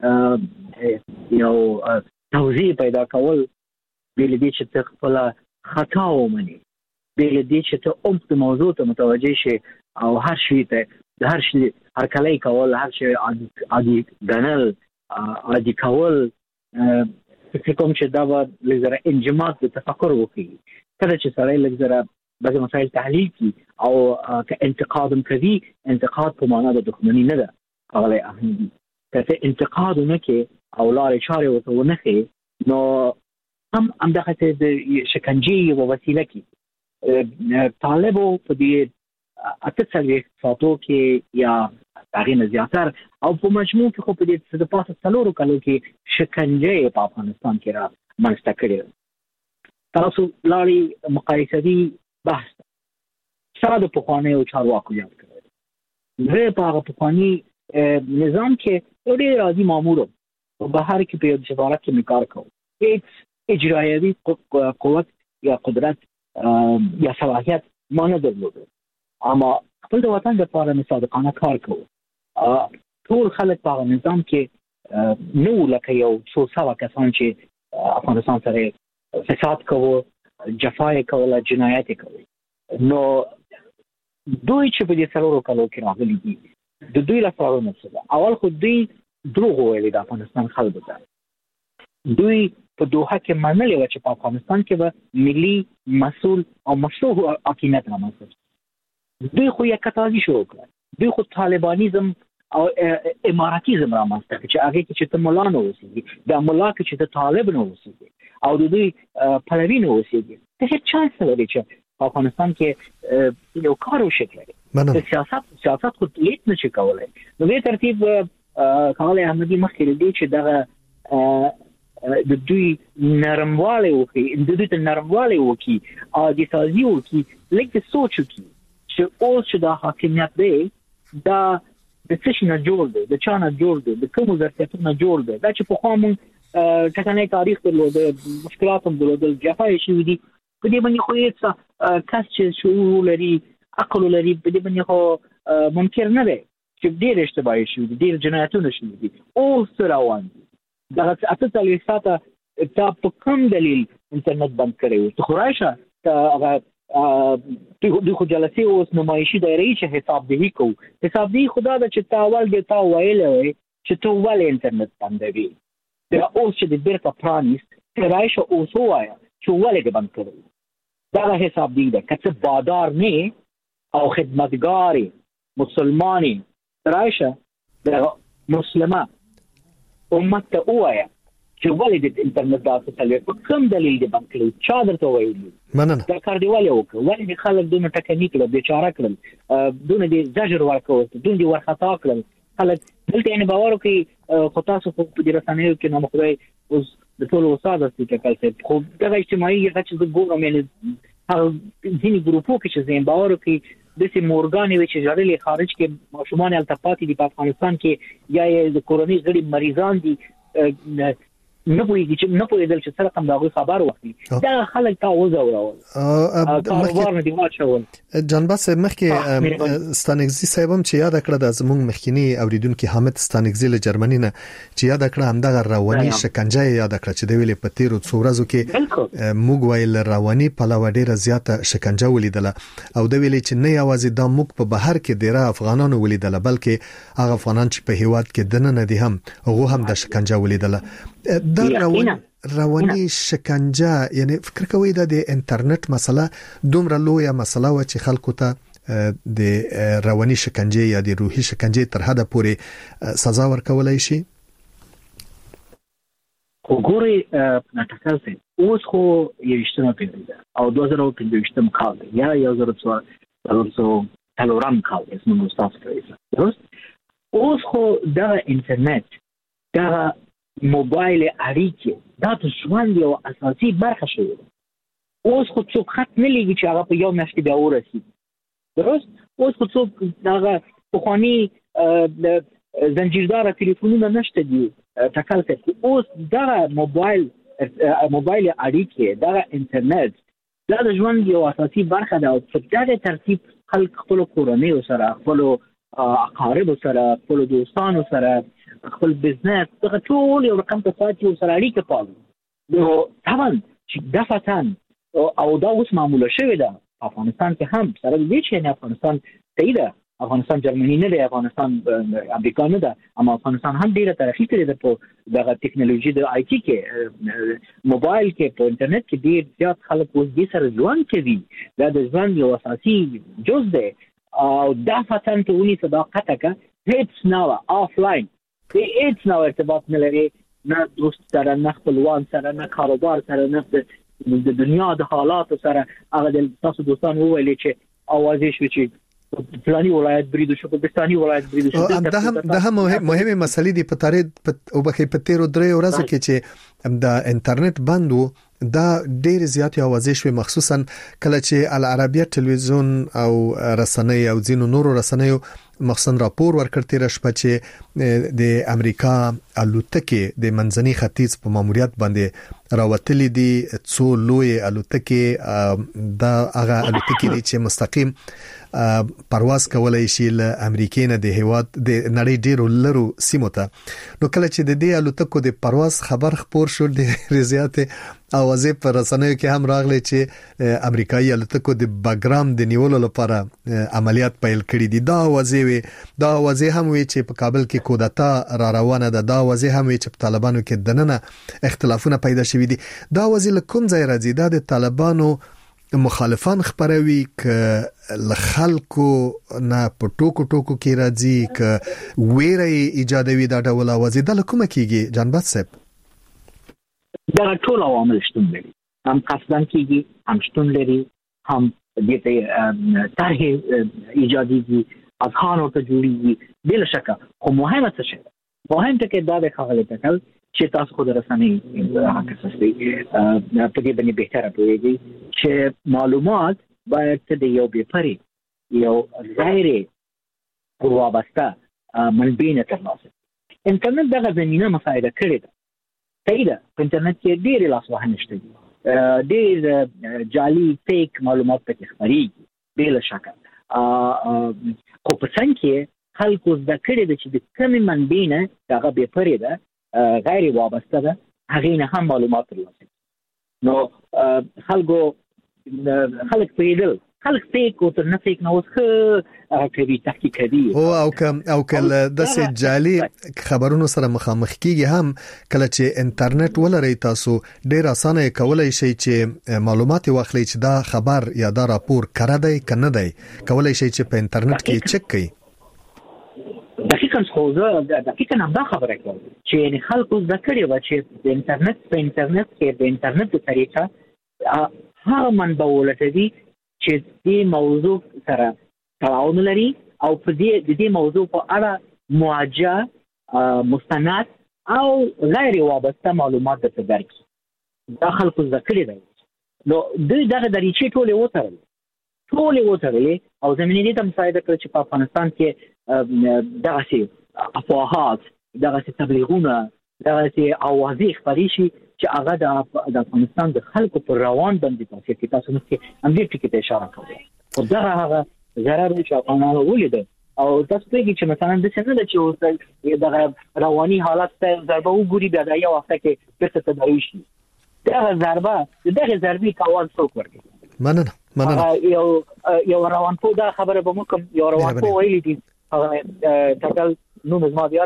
S2: یو توضیح پیدا کول بل دې چې خپل خطا ومني بل دې چې ته اوم د موضوع ته متوجه شي او هر شي ته هر شي هر کله کول هر شي عادي غنل عادي کول فکر کوم چې دا به لږه انجماد د تفکر وکړي کله چې سړی لږه بعض مسائل تحلیل کی او که انتقاد کوي انتقاد په معنا د دښمنی نه ده هغه اهمي که انتقاد نه کې او لارې چارې وته ونه کې نو هم همدغه د شکنجې او وسیله کې طالبو په دې اته څلوي فاتو کې یا تاریخ زیاتر او په مجموع کې خو په دې د پاسه څلورو کلو کې شکنجې په افغانستان کې را منځته کړې تاسو لاري مقایسوي بحث سره د پخوانی او چارواکو یاد کړئ زه په هغه پخوانی نظام کې ډېر راځي مامور په بهر کې په سفارت کې کار کوم هیڅ اجرایوي قوت یا قدرت یا صلاحیت ما نه درلود اما خپل د وطن لپاره صادقانه کار کوم ټول خلک په نظام کې نو لکه یو څو سوا کسان چې افغانستان سره فساد کوو، جفای کوله، جنایت کوي. نو دوی چې په دې څلورو کالو کې راغلي دي د دوی لپاره مسله اول خو دوی دروغ ویلي د افغانستان خلکو ته. دوی په دوحه کې منلي و چې په افغانستان کې به ملي مسؤل او مشروع حاکمیت رامنځته شي. دوی خو یې کتازي شروع کړه. دوی خو طالبانیزم او اماراتیزم رامنځته کړ چې هغه کې چې ته مولا نه اوسېږي، د مولا کې چې ته طالب نه اوسېږي او د دوی پلوي نه اوسېږي. ته هیڅ چانس نه لري چې په افغانستان کې یو کار وشي. سیاست سیاست خو هیڅ نشي کولای. نو به ترتیب کولای احمدي مخکې دی چې دغه د دوی نرمواله وکي، د دوی ته نرمواله وکي او د سازي وکي، لکه سوچ وکي چې اوس چې د حاکمیت دی دا د څه نه جوړ دی، د چا نه جوړ دی، د کوم ظرفیتونو نه جوړ دی. دا چې په خوا مونږ ټکنۍ تاریخ درلود، مشکلات هم درلودل، جفای شوي دي. په دې باندې خو هیڅ کس چې شعور لري، عقل لري، په دې باندې خو ممکن نه دی چې ډېر اشتباهي شوي دي، ډېر جنایتونه شوي دي. اوس روان دي. دغه اته څلوېښت ساعته تا په کوم دلیل انټرنیټ بند کړی و؟ ته خو راشه هغه دوی خو جلسې اوس نمایشي دایرې چې حسابدهي کوو. حسابدهي خو دا ده چې تا اول دې تا ویلی وی چې ته ولې انټرنیټ بندوي. اوس چې د بیرته پرانیست ته راشه اوس ووایه چې ولې دې بند کړی. دغه حسابدهي ده. که څه بادار نه او خدمتګارې مسلمانې راشه د مسلمه امت ته ووایه چې ولې د انټرنیټ داسې څلوېښت په کوم دلیل دې بند کړی، چا درته ویلي؟
S6: مننه.
S2: دا کار دې ولې وکړه؟ ولې دې خلک دومره ټکني کړل، بېچاره کړل، دونه دې زجر ورکول، دونه دې ورخطا کړل خلک؟ دلته یعنې باور وکړئ خو تاسو خو په دې رسنیو کې نام خدای اوس د ټولو استاد استي ټکل صاحب، خو دغه اجتماعي هغه چې زه ګورم یعنې هغه ځینې ګروپو کې چې زه یم باور وکړئ داسې مورګانې وې چې ژړلې خارج کې ماشومان هلته پاتې دي په افغانستان کې، یا یې د کورنۍ غړي مریضان دي، نه پوهېږي چې نه پوهېدل چې څه رقم د هغوی خبر واخلي. دغه خلک تا وځورول، کاروبار نه دې واچول.
S6: جانباز صاحب مخکې ستانکزي صاحب هم چې یاد کړه د زموږ مخکینی اوریدونکو حامد ستانکزي له جرمني نه چې یاد کړه همدغه رواني شکنجه یاد کړه چې د ویلې په تیرو څو ورځو کې موږ ویل رواني پلوه ډیره زیاته شکنجه ولیدله او د ویلې چې نه یوازې د موږ په بهر کې ډیره افغانانو ولیدله بلکې هغه افغانان چې په هیواد کې دننه دي هم هغه هم د شکنجه ولیدله. دا رواني رواني شکنجه یعنی فکر کوي دا د انټرنیټ مسله دومره لویه مسله و چې خلکو ته د رواني شکنجه یا د روحي شکنجه تر حده پورې سزا ورکولای شي؟
S2: وګورئ نټکل سي اوس خو یوشتمه پیړۍ ده او دوه زره پنځویشتم کال دی یا یو زره څلورم کال دی زموږ تاسو کوي. اوس خو دا انټرنیټ دا موبایل اړیکې دا د ژوند یو اساسي برخه شوې ده. اوس خو څوک خط نه لګي چې هغه په یو میاشت کې بیا ورسېږي. درست؟ اوس خو څوک دغه پخواني زنجیرداره تلیفونونه نشته دي ټکل کوي. اوس دغه موبایل موبایل اړیکې دغه انټرنیټ دا د ژوند یو اساسي برخه ده او په دغه ترتیب خلک خپل کورنۍ سره، خپل اقارب سره، خپل دوستانو سره، خپل بزنس دغه ټول یو رقم ته ساتي او سره اړیکه پالي. نو طبعا چې دا فتن او دا اوس معموله شوې ده افغانستان کې هم سره دې چې افغانستان صحیح ده، افغانستان جرمني نه دی، افغانستان امریکا نه ده، اما افغانستان هم ډیره ترقی کړې ده په دغه ټکنالوژي د آی ټي کې، موبایل کې، په انټرنیټ کې ډیر زیات خلک اوس دې سره ژوند کوي. دا د ژوند یو اساسي جز دی او دا فتن ته ونی صداقت کا هیڅ نه آفلاین هیڅ نه ارتباط نه لري، نه دوست سره، نه خپلوان سره، نه کاروبار سره، نه د دنیا د حالات سره. هغه د تاسو دوستان وویل چې اوازې شو چې فلاني ولایت بریدو شو، په بستاني ولایت بریدو شو.
S6: دا هم دا هم مهمه مسلې دي په تاریخ او بخې په تیرو درې ورځو کې چې د انټرنیټ بندو دا ډېر زیات اوازې شوې، مخصوصا کله چې العربیه ټلویزیون او رسنۍ او ځینو نورو رسنیو مخصوصا راپور ورکړ تیر شپه چې د امریکا الوتکې د منځني ختیځ په ماموریت باندې راوتلې دي. څو لوی الوتکې دا هغه الوتکې دي چې مستقیم پرواز کولای شي له امریکا نه د هیواد د نړۍ ډیرو لرو سیمو ته. نو کله چې د دې الوتکو د پرواز خبر خبر شو ډېر زیات اوازې پر رسنیو کې هم راغلي چې امریکایي الوتکو د باګرام د نیولو لپاره عملیات پیل کړي دي. دا اوازې وي دا اوازې هم وي چې په کابل کې کودتا را روانه ده. دا اوازې هم وي چې په طالبانو کې دننه اختلافونه پیدا شوي دي. دا اوازې له کوم ځای راځي؟ دا د طالبانو مخالفان خبروي ک ل خلکو نه په ټوکو ټوکو کې راځي ک ویره ایجادوي دا ډول اوازې د کومه کیږي جنبات صاحب؟
S2: دا ټول عوامل شتون لري، هم قصدن کیږي، هم شتون لري، هم د دې طرح ایجادي اذهان ورته جوړیږي. بلا شک خو مهمه څه شي مهم ټکی دا د خغل تکل چې تاسو خو درسنی حق اساسي په دې باندې بهتره پوهیږي چې معلومات باید د یو بهپري یو غیر وابسته منبع ترلاسه. انټرنیټ دغه زمينه مساعده کړې ده. صحیح ده، په انټرنیټ کې ډېر لاسوهنه شته دي، ډېر جعلي فیک معلومات پکې خپرېږي بلا شک. خو په څنګه کې خلکو زده کړې ده چې د کومې منبع نه هغه بهپري ده غیر وابسته ده، هغه نه هم معلومات ترلاسه. نو خلکو خلک پیدل خلک فیک او تر نه فیک نو څه کوي تحقیق کوي
S6: او او کم او کله د سه جالي خبرونو سره مخامخ کیږي. هم کله چې انټرنیټ ولري تاسو ډیر اسانه کولای شئ چې معلومات واخلئ چې دا خبر یا دا راپور کړه دی کنه دی. کولای شئ چې په انټرنیټ کې چک کړئ.
S2: دقیقاً خو زه دقیقاً هم دا خبره کوم چې خلکو زده کړي و چې د انټرنیټ په انټرنیټ کې د انټرنیټ په طریقه هغه منبع ولټوي چې دې موضوع سره تړاو لري او په دې د دې موضوع په اړه موجه مستند او غیر وابسته معلومات درکړي. دا خلکو زده کړي دي. نو دوی دغه دریچې ټولې وترلې ټولې وترلې او زمینې ته مساعده کړ چې په افغانستان کې دغه سي افواهات دغه سي تبلیغونه دغه سي اوازې خپرې شي چې هغه د افغانستان د خلکو پر روان باندې تاثیر کوي. تاسو نو کې هم دې ټکي ته اشاره کوئ. او دا هغه ضرر چې افغانانو ولید او تاسو ته چې مثلا د څه نه چې دغه رواني حالت ته ضربه وګوري بیا د یو وخت کې پرته تداوی شي. دغه ضربه دغه ضربې کاوال څوک ورکړي؟
S6: مننه مننه.
S2: یو یو روانپو دا خبره به موږ یو روانپو ویلي دي هغه تکل نو مزما بیا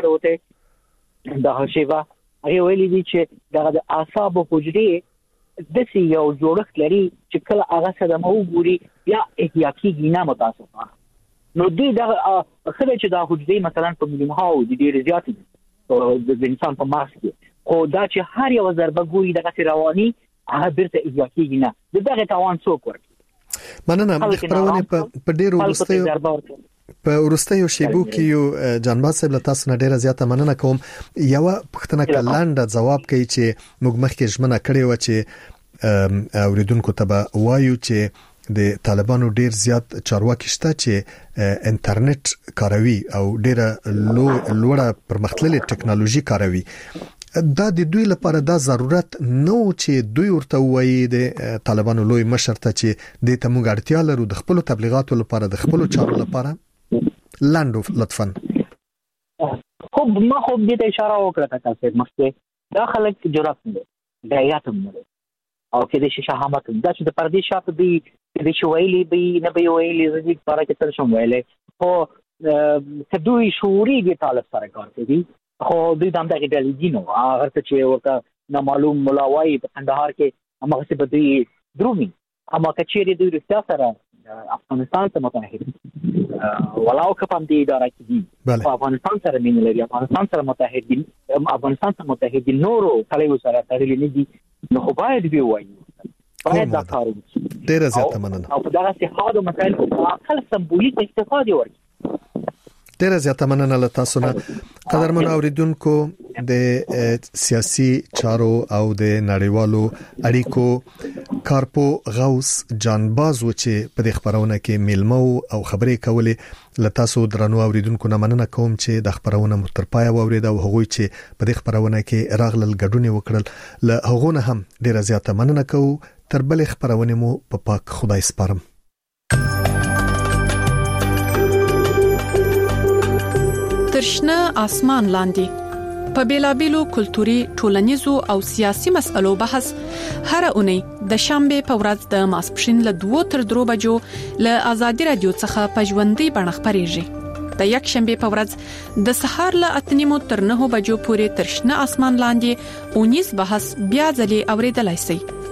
S2: وروته دا شیوا هغه ویلي دي چې دغه د اعصاب حجرې د سی یو جوړښت لري چې کله هغه صدمه وګوري یا احتیاطي ګینه متاسفه. نو دې دا خله چې دا حجرې مثلا په مليونو دي ډېر زیات دي د انسان په مغز کې، خو دا چې هر یو ضربه ګوري دغه رواني هغه بیرته احتیاطي ګینه دغه توان څوک ورکړي؟
S6: مننه. د خبرونه په ډېر ورستیو په ورستیو شیبو کې یو جنبات صاحب له تاسو نه ډیره زیاته مننه کوم. یو پښتنه کلانډه جواب کوي چې موږ مخکې ژمنه کړې و چې اوریدونکو ته به وایو چې د طالبانو ډیر زیات چارواکي شته چې انټرنیټ کاروي او ډیره لوړه پرمختللې ټکنالوژي کاروي. دا د دوی لپاره دا ضرورت نو چې دوی ورته وایي د طالبانو لوی مشر ته چې د تموږ اړتیا لرو د خپل تبلیغاتو لپاره د خپل چارو لپاره لاندو لطفا.
S2: خو ما خو دې ته اشاره وکړه تاسو مخکې دا خلک جرأت نه غیرت نه او کې د شهامت دا چې د پردي شاته دی د شویلي به نه به ویلي زدي لپاره کې تر شم ویلې خو کدوې شعوري دي طالب سره کار کوي. خو دوی د همدغه ډلې دي نو هغه څه چې ورته نامعلوم ملاوي په کندهار کې هغه څه به دوی درومي اما کچېری دوی رښتیا سره افغانستان ته متحد ولاو کپم دي اداره کې دي افغانستان سره مين لري افغانستان سره متحد دي افغانستان سره متحد دي نورو کلیو سره تړلې نه دي نو خو باید وی وایي باید دا کار وکړي.
S6: ډیر زیات مننه.
S2: او په دغه څه حاله مسایل په خپل سمبولیک استفاده وکړي.
S6: ډیر زیات مننه له تاسو نه قدرمن اوریدونکو. د سیاسي چارو او د نړیوالو اړیکو کارپو غوث جانباز و چې په دې خبرونه کې میلمو او خبرې کولې له تاسو درنو اوریدونکو نه مننه کوم چې د خبرونه مترپای او اورید او هغوی چې په دې خبرونه کې راغلل ګډون وکړل له هغونه هم ډیر زیات مننه کوم. تر بل خبرونه مو په پاک خدای سپارم.
S18: ترشنه اسمان لاندې په بیلابیلو کلتوري، ټولنیزو او سیاسي مسألو بحث هر اونۍ د شنبه په ورځ د ماسپښین له دوه تر درو بجو له آزادي رادیو څخه په ژوندۍ بڼه خبريږي. د یک شنبه په ورځ د سهار له اته نیمو تر نه بجو پورې تر شنه اسمان لاندې اونیز بحث بیا ځلې اوریدلای شئ.